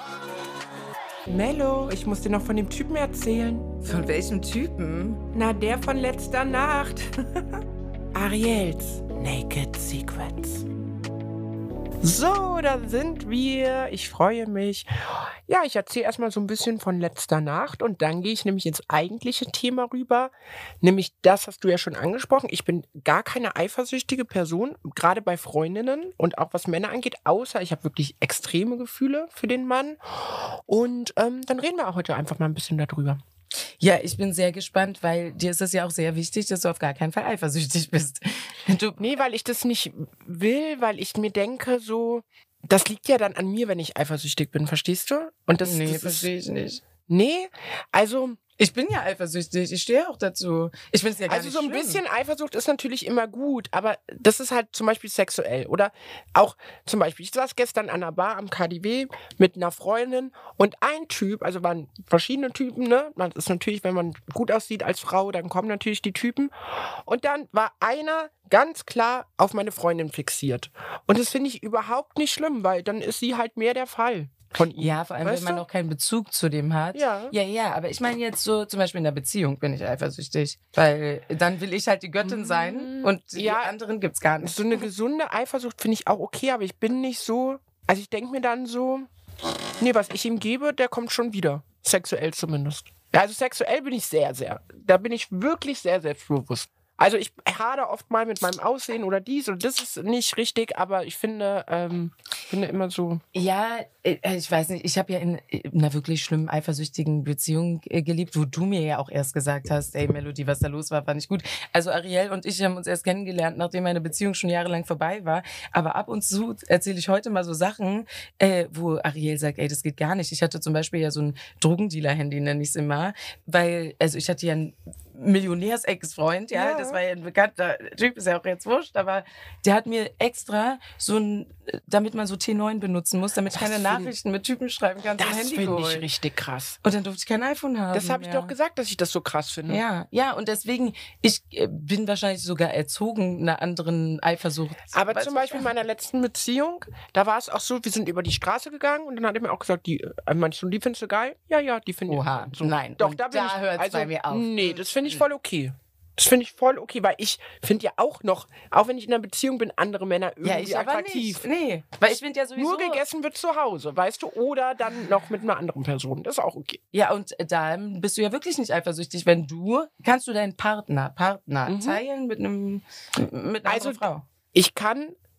Mello, ich muss dir noch von dem Typen erzählen. Von welchem Typen? Na, der von letzter Nacht. Ariels Naked Secrets. So, da sind wir. Ich freue mich. Ja, ich erzähle erstmal so ein bisschen von letzter Nacht und dann gehe ich nämlich ins eigentliche Thema rüber. Nämlich das hast du ja schon angesprochen. Ich bin gar keine eifersüchtige Person, gerade bei Freundinnen und auch was Männer angeht, außer ich habe wirklich extreme Gefühle für den Mann. Und ähm, dann reden wir auch heute einfach mal ein bisschen darüber. Ja, ich bin sehr gespannt, weil dir ist es ja auch sehr wichtig, dass du auf gar keinen Fall eifersüchtig bist. Du, Nee, weil ich das nicht will, weil ich mir denke, so, das liegt ja dann an mir, wenn ich eifersüchtig bin, verstehst du? Und das, nee, das ist, verstehe ich nicht. nee, also, Ich bin ja eifersüchtig, ich stehe auch dazu. Ich finde es ja gar also nicht so ein schlimm. bisschen Eifersucht ist natürlich immer gut, aber das ist halt zum Beispiel sexuell. Oder auch zum Beispiel, ich saß gestern an einer Bar am K D W mit einer Freundin und ein Typ, also waren verschiedene Typen, ne? Man ist natürlich, wenn man gut aussieht als Frau, dann kommen natürlich die Typen. Und dann war einer ganz klar auf meine Freundin fixiert. Und das finde ich überhaupt nicht schlimm, weil dann ist sie halt mehr der Fall von ihm. Ja, vor allem, Weißt wenn man du? noch keinen Bezug zu dem hat. Ja. Ja, ja, aber ich meine jetzt so, zum Beispiel in der Beziehung bin ich eifersüchtig. Weil dann will ich halt die Göttin sein und die Ja. anderen gibt's gar nicht. So eine gesunde Eifersucht finde ich auch okay, aber ich bin nicht so. Also ich denke mir dann so, nee, was ich ihm gebe, der kommt schon wieder. Sexuell zumindest. Ja, also sexuell bin ich sehr, sehr. Da bin ich wirklich sehr selbstbewusst. Also ich hader oft mal mit meinem Aussehen oder dies und das ist nicht richtig, aber ich finde, ähm, finde immer so. Ja, äh, ich weiß nicht, ich habe ja in, in einer wirklich schlimmen, eifersüchtigen Beziehung äh, gelebt, wo du mir ja auch erst gesagt hast, ey Melody, was da los war, war nicht gut. Also Ariel und ich haben uns erst kennengelernt, nachdem meine Beziehung schon jahrelang vorbei war. Aber ab und zu erzähle ich heute mal so Sachen, äh, wo Ariel sagt, ey, das geht gar nicht. Ich hatte zum Beispiel ja so ein Drogendealer-Handy, nenne ich es immer, weil, also ich hatte ja einen Millionärs-Ex-Freund, ja, Ja. das war ja ein bekannter Typ, ist ja auch jetzt wurscht, aber der hat mir extra so ein, damit man so T neun benutzen muss, damit ich Das keine find- Nachrichten mit Typen schreiben kann, so ein Das Handy finde ich geholt. richtig krass. Und dann durfte ich kein iPhone haben. Das habe ich ja. doch gesagt, dass ich das so krass finde. Ja, ja, und deswegen, ich äh, bin wahrscheinlich sogar erzogen einer anderen Eifersucht. Aber Weißt zum du, Beispiel in meiner letzten Beziehung, da war es auch so, wir sind über die Straße gegangen und dann hat er mir auch gesagt, die, äh, meinst du, die findest du geil? Ja, ja, die finde ich. Oha, so. nein. Doch, Und da bin da ich, hört's also, bei mir auf. Nee, das finde ich voll okay. Das finde ich voll okay, weil ich finde ja auch noch, auch wenn ich in einer Beziehung bin, andere Männer irgendwie ja, ich aber attraktiv. nicht. Nee, weil ich finde ja sowieso... Nur gegessen wird zu Hause, weißt du? Oder dann noch mit einer anderen Person. Das ist auch okay. Ja, und da bist du ja wirklich nicht eifersüchtig, wenn du, kannst du deinen Partner, Partner Mhm. teilen mit einem, mit einer Also, anderen Frau. Ich kann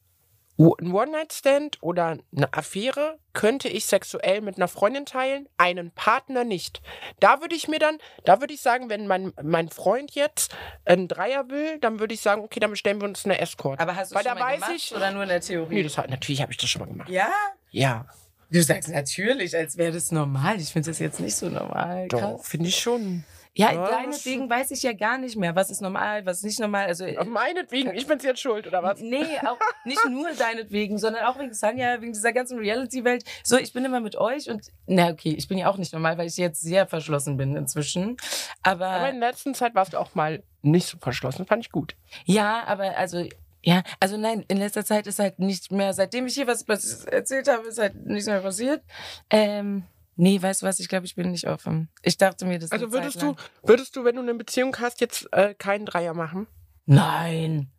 Ein One-Night-Stand oder eine Affäre könnte ich sexuell mit einer Freundin teilen, einen Partner nicht. Da würde ich mir dann, da würde ich sagen, wenn mein, mein Freund jetzt einen Dreier will, dann würde ich sagen, okay, dann bestellen wir uns eine Escort. Aber hast du Weil schon da mal weiß gemacht ich, oder nur in der Theorie? Nee, das hat, natürlich habe ich das schon mal gemacht. Ja? Ja. Du sagst natürlich, als wäre das normal. Ich finde das jetzt nicht so normal. Doch, Krass. finde ich schon. Ja, Ja, deinetwegen weiß ich ja gar nicht mehr, was ist normal, was ist nicht normal. Also, Auf meinetwegen, ich bin's jetzt schuld, oder was? nee, auch nicht nur deinetwegen, sondern auch wegen Sanja, wegen dieser ganzen Reality-Welt. So, ich bin immer mit euch und, na okay, ich bin ja auch nicht normal, weil ich jetzt sehr verschlossen bin inzwischen. Aber, Aber in der letzten Zeit warst du auch mal nicht so verschlossen, fand ich gut. ja, aber also, ja, also nein, in letzter Zeit ist halt nicht mehr, seitdem ich hier was erzählt habe, ist halt nichts mehr passiert. Ähm, Nee, weißt du was, ich glaube, ich bin nicht offen. Ich dachte mir, das Also eine würdest Zeit du, lang. würdest du, wenn du eine Beziehung hast, jetzt äh, keinen Dreier machen? Nein.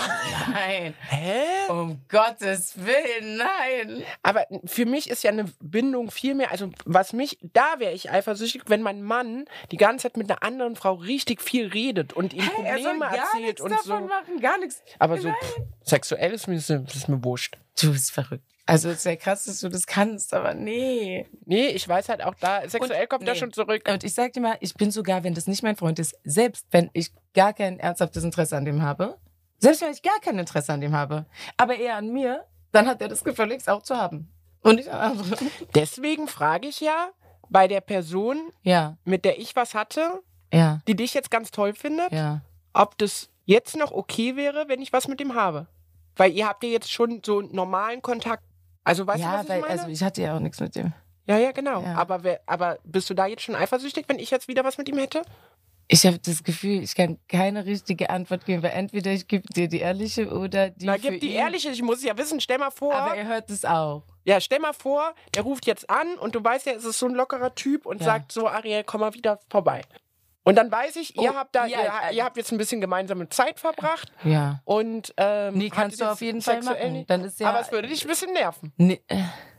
Nein. Hä? Um Gottes Willen, nein. Aber für mich ist ja eine Bindung viel mehr, also was mich, da wäre ich eifersüchtig, wenn mein Mann die ganze Zeit mit einer anderen Frau richtig viel redet und ihm Hey, er soll Probleme gar erzählt nichts und davon so. machen, gar nichts. Aber so pff, sexuell ist mir, das ist mir wurscht. Du bist verrückt. Also es ist ja krass, dass du das kannst, aber nee. Nee, ich weiß halt auch da, sexuell Und- kommt nee. er schon zurück. Und ich sag dir mal, ich bin sogar, wenn das nicht mein Freund ist, selbst wenn ich gar kein ernsthaftes Interesse an dem habe, selbst wenn ich gar kein Interesse an dem habe, aber eher an mir, dann hat er das gefälligst auch zu haben. Und nicht an andere. Deswegen frage ich ja bei der Person, Ja, mit der ich was hatte, ja, die dich jetzt ganz toll findet, ja. ob das jetzt noch okay wäre, wenn ich was mit ihm habe. Weil ihr habt ja jetzt schon so einen normalen Kontakt. Also weißt du, ja, was ich weil, meine? also ich hatte ja auch nichts mit dem. ja, ja, genau. Ja. Aber, wer, aber bist du da jetzt schon eifersüchtig, wenn ich jetzt wieder was mit ihm hätte? Ich habe das Gefühl, ich kann keine richtige Antwort geben, weil entweder ich gebe dir die ehrliche oder die Na, für gib die ihn. ehrliche, ich muss ja wissen, stell mal vor. Aber er hört es auch. Ja, stell mal vor, der ruft jetzt an und du weißt ja, es ist so ein lockerer Typ und Ja. sagt so, Ariel, komm mal wieder vorbei. Und dann weiß ich, ihr Oh, habt da, ja, ihr, äh, ihr habt jetzt ein bisschen gemeinsame Zeit verbracht Ja. und ähm, Nee, hattet kannst du jetzt auf jeden Fall sexuell machen. nicht- Dann ist ja, Aber es würde dich ein bisschen nerven. Nee, äh,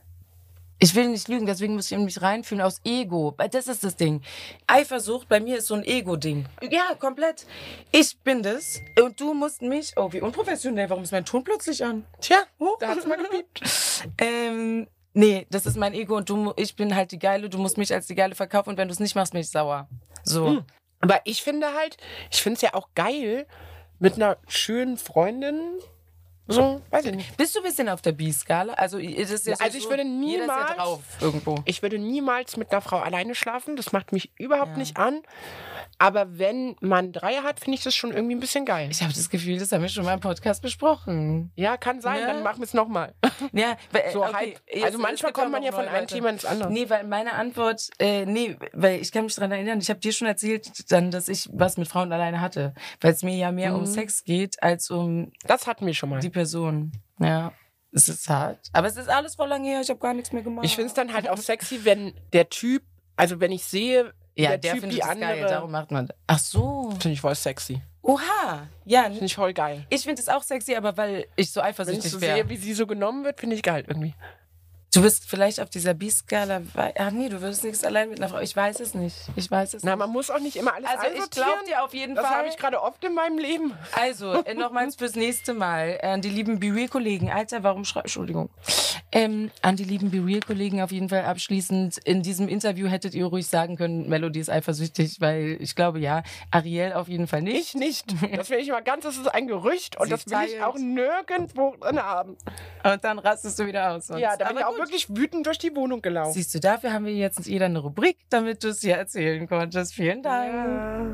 ich will nicht lügen, deswegen muss ich in mich reinfühlen aus Ego. Weil das ist das Ding. Eifersucht bei mir ist so ein Ego-Ding. Ja, komplett. Ich bin das und du musst mich. Oh, wie unprofessionell. Warum ist mein Ton plötzlich an? Tja, Oh. da hat's mal gepiept. Ähm, nee, das ist mein Ego und du, mu- ich bin halt die Geile. Du musst mich als die Geile verkaufen und wenn du es nicht machst, bin ich sauer. So. Hm. Aber ich finde halt, ich finde es ja auch geil, mit einer schönen Freundin, so, weiß ich nicht. Bist du ein bisschen auf der B-Skala? Also, es ist ja so, Also ich würde jeder ist ja niemals- drauf irgendwo. Ich würde niemals mit einer Frau alleine schlafen, das macht mich überhaupt Ja. nicht an. Aber wenn man Dreier hat, finde ich das schon irgendwie ein bisschen geil. Ich habe das Gefühl, das haben wir schon mal im Podcast besprochen. Ja, kann sein, Ja. dann machen wir es nochmal. Ja, weil, So okay, halb. jetzt- Also es manchmal geht kommt auch man ja noch von mal einem weiter. Thema ins andere. Nee, weil meine Antwort, äh, nee, weil ich kann mich daran erinnern, ich habe dir schon erzählt, dann, dass ich was mit Frauen alleine hatte. Weil es mir ja mehr um Mhm. Sex geht, als um Das hatten wir schon mal. die Person. Ja, es ist hart. Aber es ist alles voll lange her, ich habe gar nichts mehr gemacht. Ich finde es dann halt auch sexy, wenn der Typ, also wenn ich sehe, ja, der, der, Typ findet die es andere, geil, darum macht man das. Ach so. finde ich voll sexy. Oha. Ja, Finde ich voll geil. ich finde es auch sexy, aber weil ich so Wenn ich eifersüchtig so wäre. sehe, wie sie so genommen wird, finde ich geil irgendwie. Du bist vielleicht auf dieser B-Skala. wei- Ach nee, du würdest nichts allein mit einer Frau. Ich weiß es nicht. Ich weiß es Na, nicht. man muss auch nicht immer alles Also ich einsortieren. glaube dir auf jeden Das Fall. habe ich gerade oft in meinem Leben. Also, äh, nochmals fürs nächste Mal. Äh, an die lieben Be Real-Kollegen. Alter, warum schrei... Entschuldigung. Ähm, an die lieben Be Real-Kollegen auf jeden Fall abschließend. In diesem Interview hättet ihr ruhig sagen können, Melody ist eifersüchtig, weil ich glaube, ja, Ariel auf jeden Fall nicht. Ich nicht. Das will ich mal ganz, das ist ein Gerücht und Sie das will ich teilt. auch nirgendwo drin haben. Und dann rastest du wieder aus. sonst. Ja, da bin Aber ich auch gut. wirklich wütend durch die Wohnung gelaufen. Siehst du, dafür haben wir jetzt jeder eine Rubrik, damit du es hier erzählen konntest. Vielen Dank. Ja.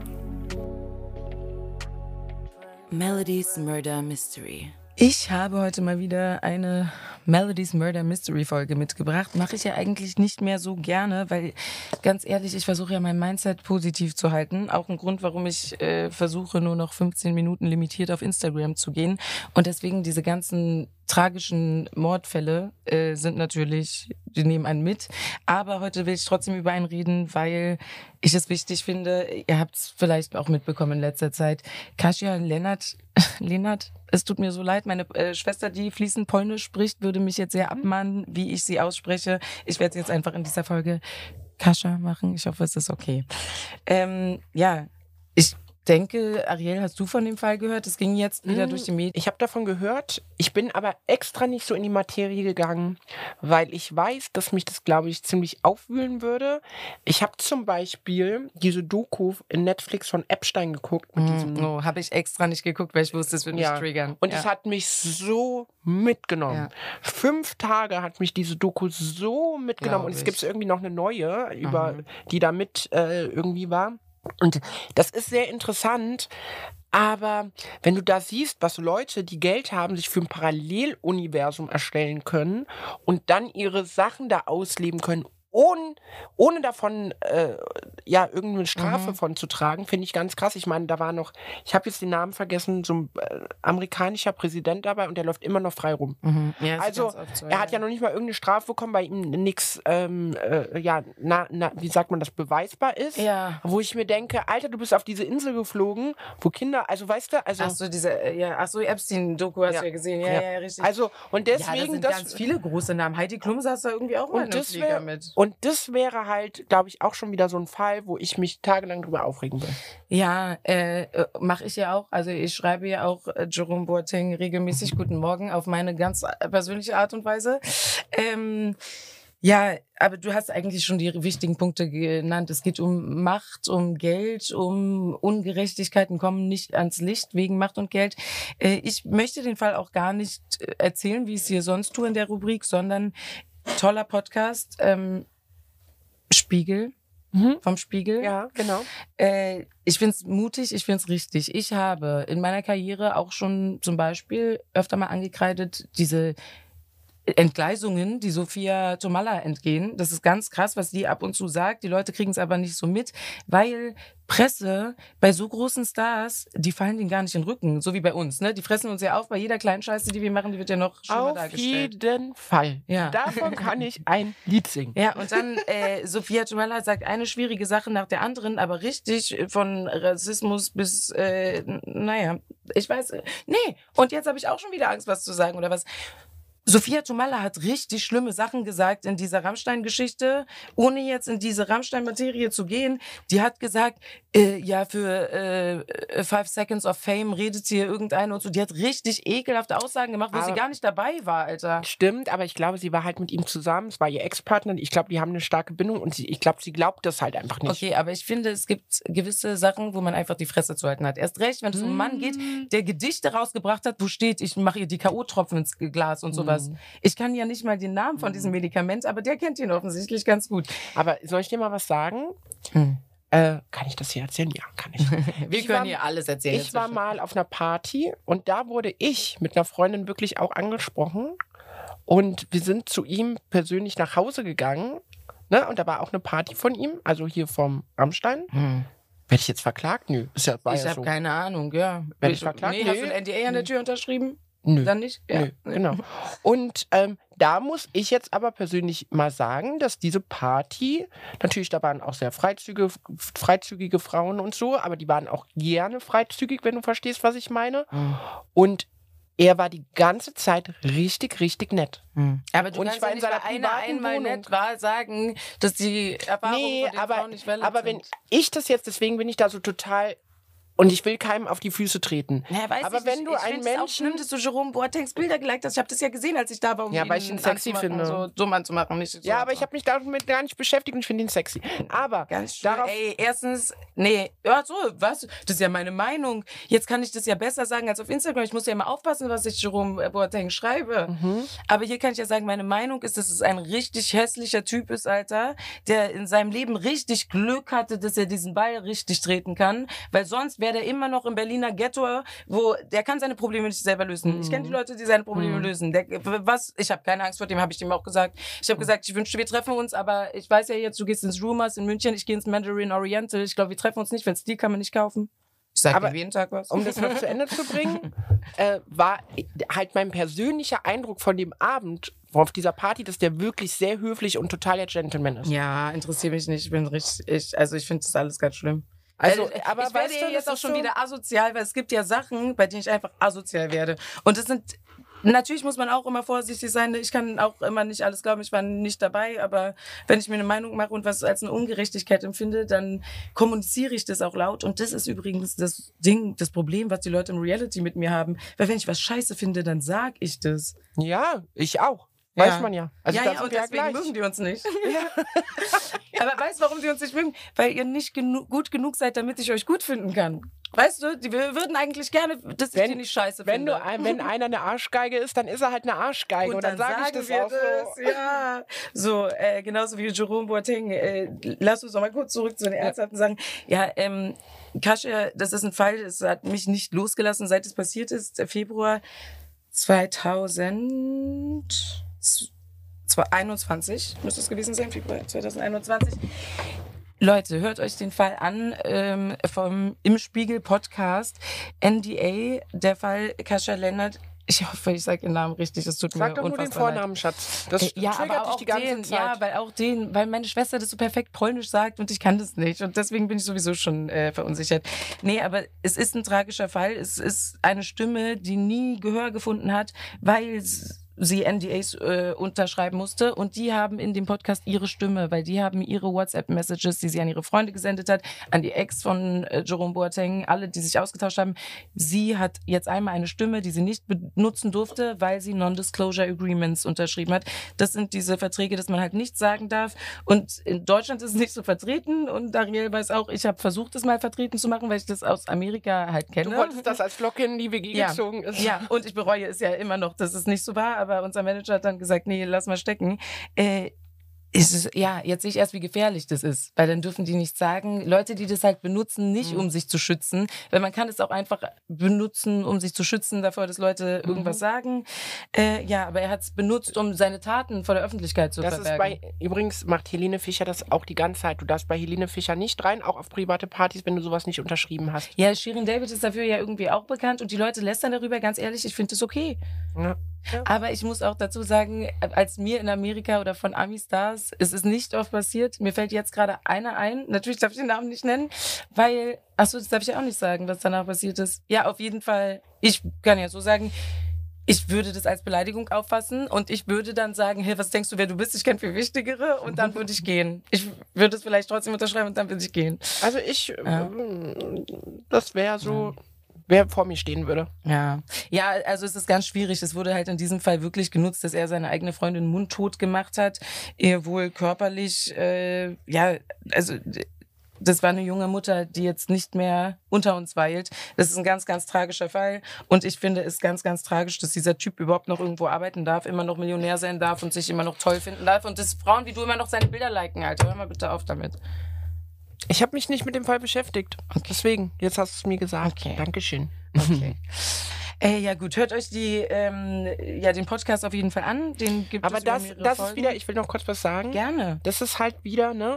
Melody's Murder Mystery. Ich habe heute mal wieder eine Melody's Murder Mystery Folge mitgebracht. Mache ich ja eigentlich nicht mehr so gerne, weil ganz ehrlich, ich versuche ja mein Mindset positiv zu halten. Auch ein Grund, warum ich äh, versuche, nur noch fünfzehn Minuten limitiert auf Instagram zu gehen. Und deswegen diese ganzen tragischen Mordfälle äh, sind natürlich, die nehmen einen mit. Aber heute will ich trotzdem über einen reden, weil ich es wichtig finde. Ihr habt es vielleicht auch mitbekommen in letzter Zeit. Kasia Lennart, Lennart, es tut mir so leid, meine äh, Schwester, die fließend Polnisch spricht, würde mich jetzt sehr abmahnen, wie ich sie ausspreche. Ich werde es jetzt einfach in dieser Folge Kasia machen. Ich hoffe, es ist okay. Ähm, ja, ich denke, Ariel, hast du von dem Fall gehört? Es ging jetzt wieder Mm, durch die Medien. Ich habe davon gehört. Ich bin aber extra nicht so in die Materie gegangen, weil ich weiß, dass mich das, glaube ich, ziemlich aufwühlen würde. Ich habe zum Beispiel diese Doku in Netflix von Epstein geguckt. Mit diesem, Mm, oh, habe ich extra nicht geguckt, weil ich wusste, es würde mich Ja. triggern. und ja. es hat mich so mitgenommen. Ja. Fünf Tage hat mich diese Doku so mitgenommen. Glaub Und es ich. gibt irgendwie noch eine neue, über, Mhm. die da mit äh, irgendwie war. Und das ist sehr interessant. Aber wenn du da siehst, was Leute, die Geld haben, sich für ein Paralleluniversum erstellen können und dann ihre Sachen da ausleben können, ohne, ohne davon äh, ja irgendeine Strafe Mhm. von zu tragen, finde ich ganz krass. Ich meine, da war noch, ich habe jetzt den Namen vergessen, so ein äh, amerikanischer Präsident dabei und der läuft immer noch frei rum. Mhm. Ja, ist Also, ganz oft so, er hat ja noch nicht mal irgendeine Strafe bekommen, bei ihm nichts, ähm, äh, ja, na, na, wie sagt man das, beweisbar ist. Ja. Wo ich mir denke, Alter, du bist auf diese Insel geflogen, wo Kinder, also weißt du, also, Ach so, diese, äh, ja, ach so, Epstein-Doku hast Ja. du ja gesehen. Ja, Ja. ja, richtig. also und ja, da deswegen, sind das, ganz viele große Namen. Heidi Klum saß da irgendwie auch mal in und einem das, Flieger wär, mit. und das wäre halt, glaube ich, auch schon wieder so ein Fall, wo ich mich tagelang drüber aufregen will. Ja, äh, äh, mache ich ja auch. Also ich schreibe ja auch äh, Jerome Boateng regelmäßig Guten Morgen auf meine ganz äh, persönliche Art und Weise. Ähm, ja, aber du hast eigentlich schon die wichtigen Punkte genannt. Es geht um Macht, um Geld, um Ungerechtigkeiten kommen nicht ans Licht wegen Macht und Geld. Äh, ich möchte den Fall auch gar nicht äh, erzählen, wie ich es hier sonst tue in der Rubrik, sondern toller Podcast, ähm, Spiegel, Mhm. vom Spiegel. Ja, genau. Äh, ich finde es mutig, ich finde es richtig. Ich habe in meiner Karriere auch schon zum Beispiel öfter mal angekreidet, diese Entgleisungen, die Sophia Tomalla entgehen. Das ist ganz krass, was die ab und zu sagt. Die Leute kriegen es aber nicht so mit, weil Presse bei so großen Stars, die fallen denen gar nicht in den Rücken, so wie bei uns. Ne? Die fressen uns ja auf, bei jeder kleinen Scheiße, die wir machen, die wird ja noch schlimmer Auf dargestellt. jeden Fall. Ja. Davon kann ich ein Lied singen. Ja, und dann äh, Sophia Tomalla sagt eine schwierige Sache nach der anderen, aber richtig äh, von Rassismus bis, äh, n- naja, ich weiß, äh, nee, und jetzt habe ich auch schon wieder Angst, was zu sagen oder was. Sophia Tomalla hat richtig schlimme Sachen gesagt in dieser Rammstein-Geschichte, ohne jetzt in diese Rammstein-Materie zu gehen. Die hat gesagt, äh, ja, für äh, Five Seconds of Fame redet hier irgendeine und so. Die hat richtig ekelhafte Aussagen gemacht, wo Aber- sie gar nicht dabei war, Alter. Stimmt, aber ich glaube, sie war halt mit ihm zusammen. Es war ihr Ex-Partner. Ich glaube, die haben eine starke Bindung und sie, ich glaube, sie glaubt das halt einfach nicht. Okay, aber ich finde, es gibt gewisse Sachen, wo man einfach die Fresse zu halten hat. Erst recht, wenn es um einen Mann geht, der Gedichte rausgebracht hat, wo steht, ich mache ihr die K O-Tropfen ins Glas und sowas. Ich kann ja nicht mal den Namen von diesem Medikament, aber der kennt ihn offensichtlich ganz gut. Aber soll ich dir mal was sagen? Hm. Äh, kann ich das hier erzählen? Ja, kann ich. Wir Ich können war- hier alles erzählen. Ich war inzwischen. mal auf einer Party und da wurde ich mit einer Freundin wirklich auch angesprochen. Und wir sind zu ihm persönlich nach Hause gegangen. Ne? Und da war auch eine Party von ihm, also hier vom Rammstein. Hm. Werde ich jetzt verklagt? Nö, ist ja, war Ich ja habe so. keine Ahnung, ja. Werd ich verklagt? Nee, hast du Nee. ein N D A an der Tür unterschrieben? Nö. Dann nicht? Ja. Nö, genau. Und ähm, da muss ich jetzt aber persönlich mal sagen, dass diese Party, natürlich, da waren auch sehr freizügige, freizügige Frauen und so, aber die waren auch gerne freizügig, wenn du verstehst, was ich meine. Hm. Und er war die ganze Zeit richtig, richtig nett. Hm. Aber du Und ich kannst war ja in nicht, weil seiner eine privaten einmal Wohnung. nett war, sagen, dass die Erfahrungen Nee, von den aber, Frauen nicht valid aber sind. wenn ich das jetzt, deswegen bin ich da so total, und ich will keinem auf die Füße treten. Ja, weiß aber ich wenn nicht. du ich einen find's auch Menschen... schlimm, dass du Jerome Boatengs Bilder geliked hast. Ich habe das ja gesehen, als ich da war, um Ja, weil ich ihn sexy anzumachen, finde. so dumm anzumachen. Nicht so Ja, aber ich habe mich damit gar nicht beschäftigt und ich finde ihn sexy. Aber Ganz schön. darauf... Ey, erstens, nee, ja, so, was? Das ist ja meine Meinung. Jetzt kann ich das ja besser sagen als auf Instagram. Ich muss ja immer aufpassen, was ich Jerome Boateng schreibe. Mhm. Aber hier kann ich ja sagen, meine Meinung ist, dass es ein richtig hässlicher Typ ist, Alter, der in seinem Leben richtig Glück hatte, dass er diesen Ball richtig treten kann, weil sonst wäre der immer noch im Berliner Ghetto, wo der kann seine Probleme nicht selber lösen. Mhm. Ich kenne die Leute, die seine Probleme Mhm. lösen. Der, was? Ich habe keine Angst vor dem, habe ich dem auch gesagt. Ich habe gesagt, ich wünschte, wir treffen uns, aber ich weiß ja jetzt, du gehst ins Rumors in München, ich gehe ins Mandarin Oriental. Ich glaube, wir treffen uns nicht, wenn Stil kann man nicht kaufen. Ich sage Aber dir jeden Tag was. Um das noch zu Ende zu bringen, äh, war halt mein persönlicher Eindruck von dem Abend auf dieser Party, dass der wirklich sehr höflich und totaler Gentleman ist. Ja, interessiert mich nicht. Ich bin richtig, ich, also ich finde das alles ganz schlimm. Also, Äh, aber ich werde weißt ja du, jetzt das auch ist schon so- wieder asozial, weil es gibt ja Sachen, bei denen ich einfach asozial werde. Und es sind Natürlich muss man auch immer vorsichtig sein. Ich kann auch immer nicht alles glauben. Ich war nicht dabei. Aber wenn ich mir eine Meinung mache und was als eine Ungerechtigkeit empfinde, dann kommuniziere ich das auch laut. Und das ist übrigens das Ding, das Problem, was die Leute im Reality mit mir haben. Weil wenn ich was scheiße finde, dann sag ich das. Ja, ich auch. Weiß Ja. man ja. Also ja, da ja, sind und wir deswegen gleich. mögen die uns nicht. Ja. Aber weißt du, warum die uns nicht mögen? Weil ihr nicht genu- gut genug seid, damit ich euch gut finden kann. Weißt du, die wir würden eigentlich gerne, dass ich Wenn- die nicht scheiße Wenn, finde. du, ein- wenn einer eine Arschgeige ist, dann ist er halt eine Arschgeige. Und, Und dann, dann sage ich sagen das wir auch das, so. ja. So, äh, genauso wie Jerome Boateng. Äh, lass uns doch mal kurz zurück zu den Ärzten sagen. Ja, ähm, Kasia, das ist ein Fall, das hat mich nicht losgelassen, seit es passiert ist. Februar zweitausendeinundzwanzig müsste es gewesen sein, Februar zweitausendeinundzwanzig. Leute, hört euch den Fall an ähm, vom Im Spiegel Podcast. N D A, der Fall Kasia Lennart. Ich hoffe, ich sage den Namen richtig. Es tut Sag mir doch nur den unfassbar leid. Vornamen, Schatz. Das Äh, ja, triggert aber dich auch die ganze den, Zeit. ja, weil auch den, weil meine Schwester das so perfekt polnisch sagt und ich kann das nicht und deswegen bin ich sowieso schon äh, verunsichert. Nee, aber es ist ein tragischer Fall. Es ist eine Stimme, die nie Gehör gefunden hat, weil s- sie N D As äh, unterschreiben musste und die haben in dem Podcast ihre Stimme, weil die haben ihre WhatsApp-Messages, die sie an ihre Freunde gesendet hat, an die Ex von äh, Jerome Boateng, alle, die sich ausgetauscht haben. Sie hat jetzt einmal eine Stimme, die sie nicht benutzen durfte, weil sie Non-Disclosure Agreements unterschrieben hat. Das sind diese Verträge, dass man halt nichts sagen darf. Und in Deutschland ist es nicht so vertreten. Und Dariel weiß auch, ich habe versucht, es mal vertreten zu machen, weil ich das aus Amerika halt kenne. Du wolltest das als Flocke in die W G Ja. gezogen ist. Ja, und ich bereue es ja immer noch, dass es nicht so war. Aber unser Manager hat dann gesagt, nee, lass mal stecken. Äh, ist es, ja, jetzt sehe ich erst, wie gefährlich das ist, weil dann dürfen die nicht sagen, Leute, die das halt benutzen, nicht Mhm. um sich zu schützen, weil man kann es auch einfach benutzen, um sich zu schützen davor, dass Leute irgendwas Mhm. sagen. Äh, ja, aber er hat es benutzt, um seine Taten vor der Öffentlichkeit zu Das ist verbergen. bei, übrigens macht Helene Fischer das auch die ganze Zeit. Du darfst bei Helene Fischer nicht rein, auch auf private Partys, wenn du sowas nicht unterschrieben hast. Ja, Shirin David ist dafür ja irgendwie auch bekannt und die Leute lästern darüber, ganz ehrlich, ich finde das okay. Ja. Aber ich muss auch dazu sagen, als mir in Amerika oder von Ami-Stars, es ist nicht oft passiert. Mir fällt jetzt gerade einer ein. Natürlich darf ich den Namen nicht nennen, weil, achso, das darf ich ja auch nicht sagen, was danach passiert ist. Ja, auf jeden Fall, ich kann ja so sagen, ich würde das als Beleidigung auffassen und ich würde dann sagen, hey, was denkst du, wer du bist? Ich kenne viel Wichtigere und dann würde ich gehen. Ich würde es vielleicht trotzdem unterschreiben und dann würde ich gehen. Also ich, Ja. ähm, das wäre so, wer vor mir stehen würde. Ja. Ja, also es ist ganz schwierig. Es wurde halt in diesem Fall wirklich genutzt, dass er seine eigene Freundin mundtot gemacht hat. Ihr wohl körperlich, äh, ja, also das war eine junge Mutter, die jetzt nicht mehr unter uns weilt. Das ist ein ganz, ganz tragischer Fall. Und ich finde es ganz, ganz tragisch, dass dieser Typ überhaupt noch irgendwo arbeiten darf, immer noch Millionär sein darf und sich immer noch toll finden darf. Und dass Frauen wie du immer noch seine Bilder liken, Alter. Hör mal bitte auf damit. Ich habe mich nicht mit dem Fall beschäftigt. Deswegen, jetzt hast du es mir gesagt. Okay. Dankeschön. Okay. Äh, ja gut, hört euch die, ähm, ja, den Podcast auf jeden Fall an. Den gibt Aber es über das, mehrere das Folgen. ist wieder, ich will noch kurz was sagen. Gerne. Das ist halt wieder, ne?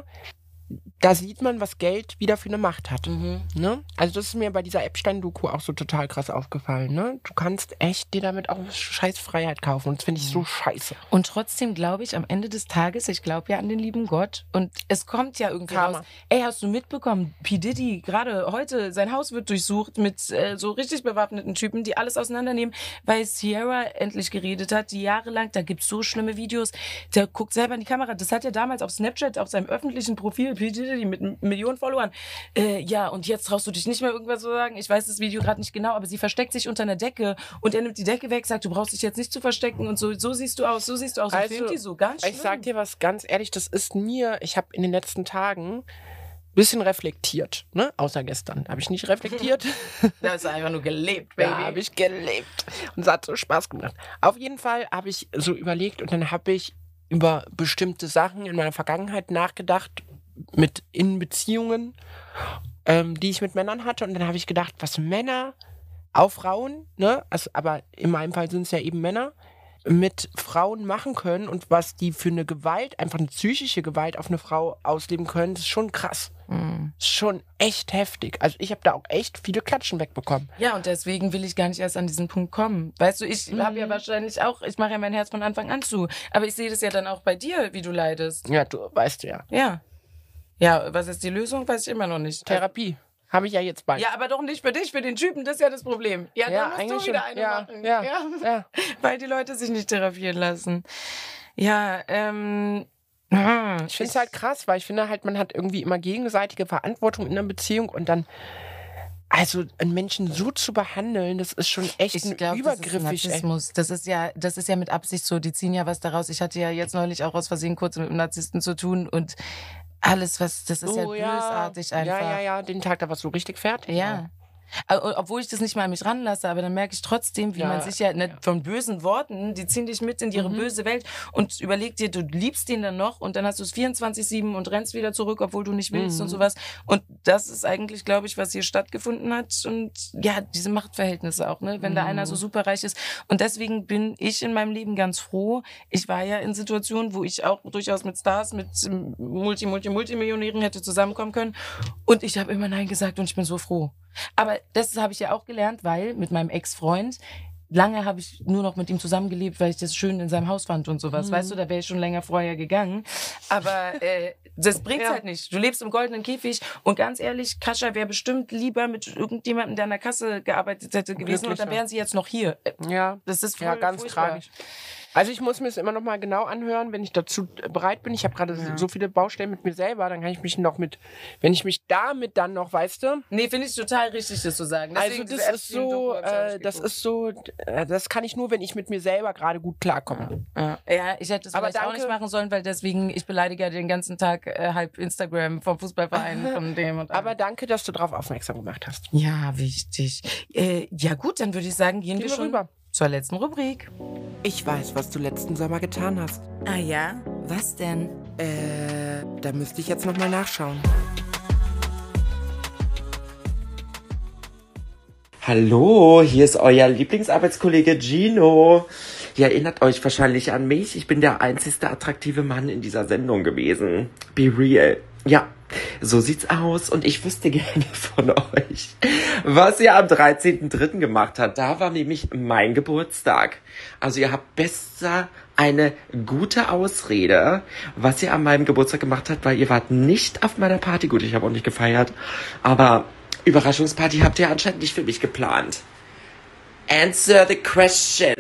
Da sieht man, was Geld wieder für eine Macht hat. Mhm. Ne? Also das ist mir bei dieser Epstein-Doku auch so total krass aufgefallen. Ne? Du kannst echt dir damit auch scheiß Freiheit kaufen. Und das finde ich so scheiße. Und trotzdem glaube ich am Ende des Tages, ich glaube ja an den lieben Gott. Und es kommt ja irgendwie Karma. raus. Ey, hast du mitbekommen, P. Diddy, gerade heute, sein Haus wird durchsucht mit äh, so richtig bewaffneten Typen, die alles auseinandernehmen, weil Sierra endlich geredet hat, die jahrelang, da gibt's so schlimme Videos, der guckt selber in die Kamera. Das hat er damals auf Snapchat, auf seinem öffentlichen Profil, P. Diddy mit M- Millionen Followern. Äh, ja, und jetzt traust du dich nicht mehr irgendwas zu sagen. Ich weiß das Video gerade nicht genau, aber sie versteckt sich unter einer Decke und er nimmt die Decke weg, sagt, du brauchst dich jetzt nicht zu verstecken und so, so siehst du aus, so siehst du aus. Und Also, filmt die so ganz schlimm. Ich sag dir was ganz ehrlich, das ist mir, ich habe in den letzten Tagen ein bisschen reflektiert. Ne? Außer gestern habe ich nicht reflektiert. Da ist einfach nur gelebt, Da habe ich gelebt. Und es hat so Spaß gemacht. Auf jeden Fall habe ich so überlegt und dann habe ich über bestimmte Sachen in meiner Vergangenheit nachgedacht, mit in Beziehungen, ähm, die ich mit Männern hatte. Und dann habe ich gedacht, was Männer auf Frauen, ne, also, aber in meinem Fall sind es ja eben Männer, mit Frauen machen können und was die für eine Gewalt, einfach eine psychische Gewalt auf eine Frau ausleben können, das ist schon krass. Mhm. Das ist schon echt heftig. Also ich habe da auch echt viele Klatschen wegbekommen. Ja, und deswegen will ich gar nicht erst an diesen Punkt kommen. Weißt du, ich Mhm. habe ja wahrscheinlich auch, ich mache ja mein Herz von Anfang an zu. Aber ich sehe das ja dann auch bei dir, wie du leidest. Ja, du weißt ja. Ja. Ja, was ist die Lösung, weiß ich immer noch nicht. Therapie. Habe ich ja jetzt bald. Ja, aber doch nicht für dich, für den Typen, das ist ja das Problem. Ja, Ja, dann musst eigentlich du wieder schon. eine Ja, machen. ja, ja. Weil die Leute sich nicht therapieren lassen. Ja, ähm... hm, Ich finde es halt krass, weil ich finde halt, man hat irgendwie immer gegenseitige Verantwortung in einer Beziehung und dann, also einen Menschen so zu behandeln, das ist schon echt Ich ein glaube, das ist übergriffig. ey. Narzissmus. Das ist ja, das ist ja mit Absicht so. Die ziehen ja was daraus. Ich hatte ja jetzt neulich auch aus Versehen kurz mit einem Narzissten zu tun und alles, was, das ist ja Oh, bösartig einfach. Ja, ja, ja, den Tag, da warst du richtig fertig. Ja. Äh, Obwohl ich das nicht mal an mich ranlasse, aber dann merke ich trotzdem, wie Ja, man sich ja nicht von bösen Worten, die ziehen dich mit in ihre Mhm. böse Welt und überleg dir, du liebst ihn dann noch und dann hast du es vierundzwanzig sieben und rennst wieder zurück, obwohl du nicht willst Mhm. und sowas. Und das ist eigentlich, glaube ich, was hier stattgefunden hat und ja, diese Machtverhältnisse auch, ne, wenn Mhm. da einer so superreich ist. Und deswegen bin ich in meinem Leben ganz froh. Ich war ja in Situationen, wo ich auch durchaus mit Stars, mit ähm, Multi, Multi, Multimillionären hätte zusammenkommen können und ich habe immer Nein gesagt und ich bin so froh. Aber das habe ich ja auch gelernt, weil mit meinem Ex-Freund, lange habe ich nur noch mit ihm zusammengelebt, weil ich das schön in seinem Haus fand und sowas. Mhm. Weißt du, da wäre ich schon länger vorher gegangen. Aber äh, das bringt's Ja. halt nicht. Du lebst im goldenen Käfig und ganz ehrlich, Kascha wäre bestimmt lieber mit irgendjemandem, der an der Kasse gearbeitet hätte gewesen und dann Glücklicher. wären sie jetzt noch hier. Äh, Ja, Das ist voll ja, ganz furchtbar. tragisch. Also ich muss mir es immer noch mal genau anhören, wenn ich dazu bereit bin. Ich habe gerade Ja. so viele Baustellen mit mir selber, dann kann ich mich noch mit, wenn ich mich damit dann noch, weißt du, Nee, finde ich total richtig, das zu sagen. also Deswegen das diese ist so, Epstein-Doku hab ich äh, das geguckt. ist so, äh, das kann ich nur, wenn ich mit mir selber gerade gut klarkomme. Ja. ja, ich hätte es Aber vielleicht auch danke. nicht machen sollen, weil deswegen, ich beleidige ja den ganzen Tag äh, halb Instagram vom Fußballverein, von dem und Aber allem. danke, dass du darauf aufmerksam gemacht hast. Ja, wichtig. Äh, ja gut, dann würde ich sagen, gehen, Gehen wir wir schon rüber. zur letzten Rubrik. Ich weiß, was du letzten Sommer getan hast. Ah ja? Was denn? Äh, da müsste ich jetzt noch mal nachschauen. Hallo, hier ist euer Lieblingsarbeitskollege Gino. Ihr erinnert euch wahrscheinlich an mich. Ich bin der einzigste attraktive Mann in dieser Sendung gewesen. Be real. Ja, so sieht's aus. Und ich wüsste gerne von euch, was ihr am dreizehnten dritten gemacht habt. Da war nämlich mein Geburtstag. Also ihr habt besser eine gute Ausrede, was ihr an meinem Geburtstag gemacht habt, weil ihr wart nicht auf meiner Party. Gut, ich habe auch nicht gefeiert. Aber Überraschungsparty habt ihr anscheinend nicht für mich geplant. Answer the question.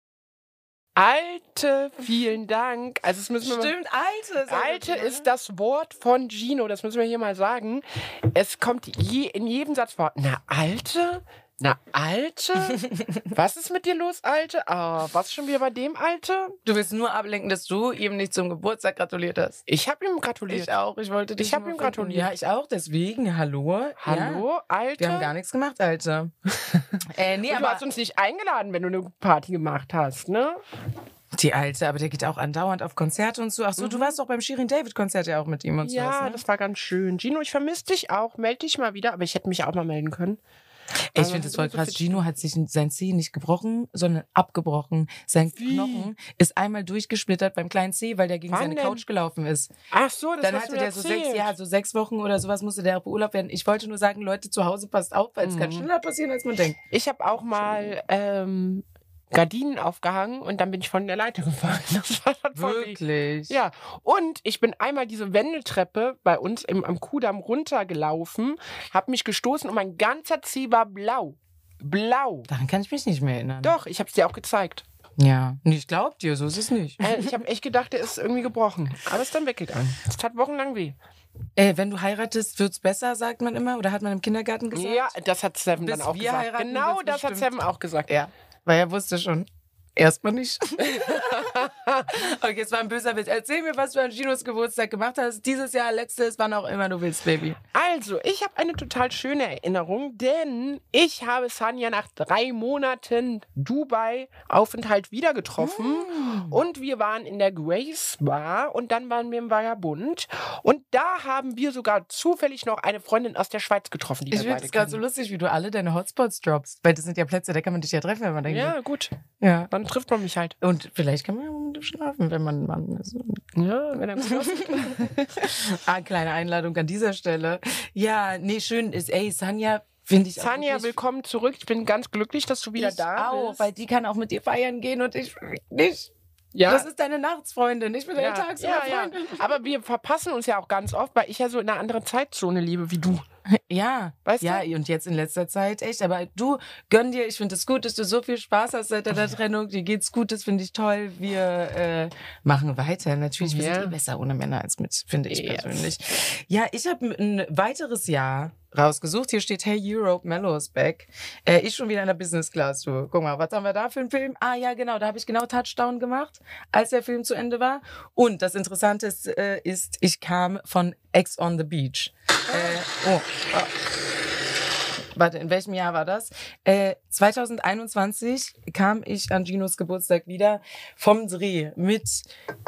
Alte, vielen Dank. Also das müssen wir mal, Stimmt, Alte. sagt Alte er, ne? ist das Wort von Gino, das müssen wir hier mal sagen. Es kommt je, in jedem Satz vor. Na, Alte? Na, Alte? Was ist mit dir los, Alte? Ah, was schon wieder bei dem Alte? Du willst nur ablenken, dass du ihm nicht zum Geburtstag gratuliert hast. Ich habe ihm gratuliert. Ich auch. Ich wollte dich Ich hab nur ihm finden. gratuliert. Ja, ich auch. Deswegen, hallo. Hallo, Ja. Alte? Wir haben gar nichts gemacht, Alter. äh, nee, Und du aber hast uns nicht eingeladen, wenn du eine Party gemacht hast, ne? die Alte, aber der geht auch andauernd auf Konzerte und so. Ach so, du warst doch beim Shirin David Konzert ja auch mit ihm und so. Ja, ne? das war ganz schön. Gino, ich vermisse dich auch. Meld dich mal wieder, aber ich hätte mich auch mal melden können. Ich Aber finde das voll so krass. viel- Gino hat sich sein Zeh nicht gebrochen, sondern abgebrochen. Sein Wie? Knochen ist einmal durchgesplittert beim kleinen Zeh, weil der gegen Wann seine denn? Couch gelaufen ist. Ach so, das Dann hast hatte du mir der so sechs, erzählt. ja, so sechs Wochen oder sowas musste der beurlaubt werden. Ich wollte nur sagen, Leute zu Hause, passt auf, weil es kann Mhm. schneller passieren, als man denkt. Ich habe auch mal ähm, Gardinen aufgehangen und dann bin ich von der Leiter gefallen. Das war dann voll weh. Wirklich? Ja, und ich bin einmal diese Wendeltreppe bei uns im, am Kudamm runtergelaufen, habe mich gestoßen und mein ganzer Zeh war blau. Blau. Daran kann ich mich nicht mehr erinnern. Doch, ich habe es dir auch gezeigt. Ja. Nee, ich glaub dir, so ist es nicht. Äh, ich habe echt gedacht, der ist irgendwie gebrochen. Aber ist dann weggegangen. Es tat wochenlang weh. Äh, wenn du heiratest, wird's besser, sagt man immer? Oder hat man im Kindergarten gesagt? Ja, das hat Seven Bis dann auch wir gesagt. heiraten, Genau wird's das hat bestimmt. Seven auch gesagt. Ja, weil er wusste schon. Erstmal nicht. Okay, jetzt war ein böser Witz. Erzähl mir, was du an Ginos Geburtstag gemacht hast. Dieses Jahr, letztes, wann auch immer du willst, Baby. Also, ich habe eine total schöne Erinnerung, denn ich habe Sanja nach drei Monaten Dubai-Aufenthalt wieder getroffen Mm. und wir waren in der Grace Bar und dann waren wir im Vagabund und da haben wir sogar zufällig noch eine Freundin aus der Schweiz getroffen, die Ich wir finde beide es gerade so kennen. lustig, wie du alle deine Hotspots droppst. Weil das sind ja Plätze, da kann man dich ja treffen, wenn man denkt. Ja, gut, ja. dann trifft man mich halt. Und vielleicht kann man ja mit dem schlafen, wenn man ein Mann ist. Ja, wenn er gut aussieht. Ah, kleine Einladung an dieser Stelle. Ja, nee, schön ist, ey, Sanja, finde ich auch Sanja, wirklich- willkommen zurück. Ich bin ganz glücklich, dass du wieder ich da auch, bist. weil die kann auch mit dir feiern gehen und ich nicht. ja, Das ist deine Nachtsfreundin, ich bin deine ja, Tagsüberfreundin. ja, ja. Aber wir verpassen uns ja auch ganz oft, weil ich ja so in einer anderen Zeitzone lebe wie du. Ja, Weißt ja, du? und jetzt in letzter Zeit echt. Aber du, gönn dir, ich finde es gut, dass du so viel Spaß hast seit deiner Trennung. Dir geht's gut, das finde ich toll. Wir äh, machen weiter. Natürlich, wir Ja. sind eh besser ohne Männer als mit, finde ich Yes. persönlich. Ja, ich habe ein weiteres Jahr rausgesucht. Hier steht Hey Europe, Mellow is back. Äh, ich schon wieder in der Business Class, du. Guck mal, was haben wir da für einen Film? Ah ja, genau, da habe ich genau Touchdown gemacht, als der Film zu Ende war. Und das Interessante ist, äh, ist ich kam von Ex on the Beach. Äh, oh, oh. Warte, in welchem Jahr war das? Äh, zwanzig einundzwanzig kam ich an Ginos Geburtstag wieder vom Dreh mit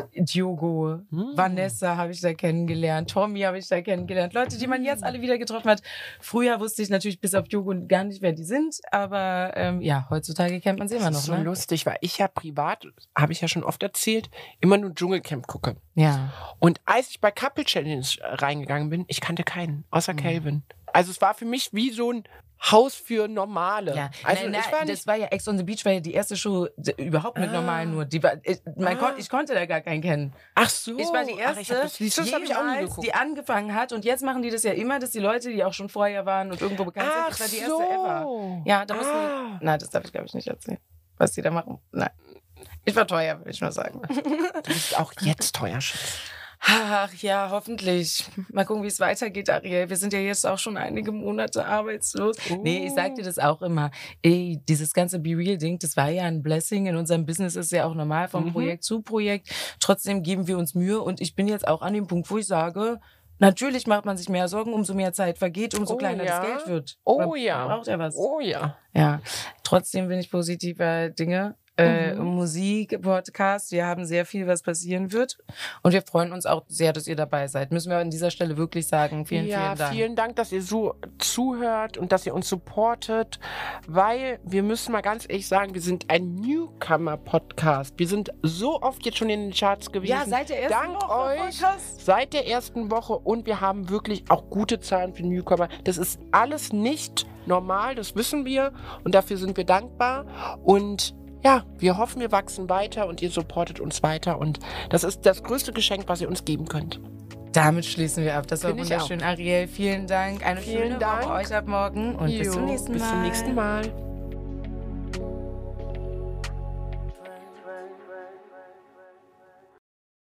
Diogo, Hm. Vanessa habe ich da kennengelernt, Tommy habe ich da kennengelernt. Leute, die man jetzt alle wieder getroffen hat. Früher wusste ich natürlich bis auf Diogo gar nicht, wer die sind, aber ähm, ja, heutzutage kennt man sie immer Das noch. ist so Ne? lustig, weil ich ja privat, habe ich ja schon oft erzählt, immer nur Dschungelcamp gucke. Ja. Und als ich bei Couple Challenge reingegangen bin, ich kannte keinen, außer Mhm. Calvin. Also es war für mich wie so ein Haus für Normale. Ja, Also nein, nein, ich war das nicht, war ja Ex on the Beach, war ja die erste Show d- überhaupt mit Ah. normal nur. Die war, ich, mein Ah. Gott, ich konnte da gar keinen kennen. ach so. Ich war die Ach, erste, ich hab das, siehst du, das habe ich auch nie jemals, geguckt. die angefangen hat. Und jetzt machen die das ja immer, dass die Leute, die auch schon vorher waren und irgendwo bekannt sind, Ach das war die so. erste ever. Ja, da mussten Ah. die, nein, das darf ich glaube ich nicht erzählen, was die da machen. Nein. Ich war teuer, will ich nur sagen. Du bist auch jetzt teuer, Schatz. Ach ja, hoffentlich. Mal gucken, wie es weitergeht, Ariel. Wir sind ja jetzt auch schon einige Monate arbeitslos. Oh. Nee, ich sag dir das auch immer. Ey, dieses ganze Be Real-Ding, das war ja ein Blessing. In unserem Business ist ja auch normal vom Mhm. Projekt zu Projekt. Trotzdem geben wir uns Mühe und ich bin jetzt auch an dem Punkt, wo ich sage, natürlich macht man sich mehr Sorgen, umso mehr Zeit vergeht, umso Oh kleiner ja. das Geld wird. Oh Man ja. braucht ja was. Oh ja. Ja, trotzdem bin ich positiver Dinge. Äh, Mhm. Musik, Podcast, wir haben sehr viel, was passieren wird. Und wir freuen uns auch sehr, dass ihr dabei seid. Müssen wir an dieser Stelle wirklich sagen. Vielen, ja, vielen Dank. vielen Dank, dass ihr so zuhört und dass ihr uns supportet, weil wir müssen mal ganz ehrlich sagen, wir sind ein Newcomer-Podcast. Wir sind so oft jetzt schon in den Charts gewesen. Ja, seit der ersten Dank Woche. Voll euch. krass. Seit der ersten Woche und wir haben wirklich auch gute Zahlen für Newcomer. Das ist alles nicht normal, das wissen wir und dafür sind wir dankbar und ja, wir hoffen, wir wachsen weiter und ihr supportet uns weiter und das ist das größte Geschenk, was ihr uns geben könnt. Damit schließen wir ab. Das war Finde ich wunderschön, Ariel. Vielen Dank. Eine Vielen schöne Dank. Woche euch ab morgen und bis Jo, zum nächsten Mal. Bis zum nächsten Mal.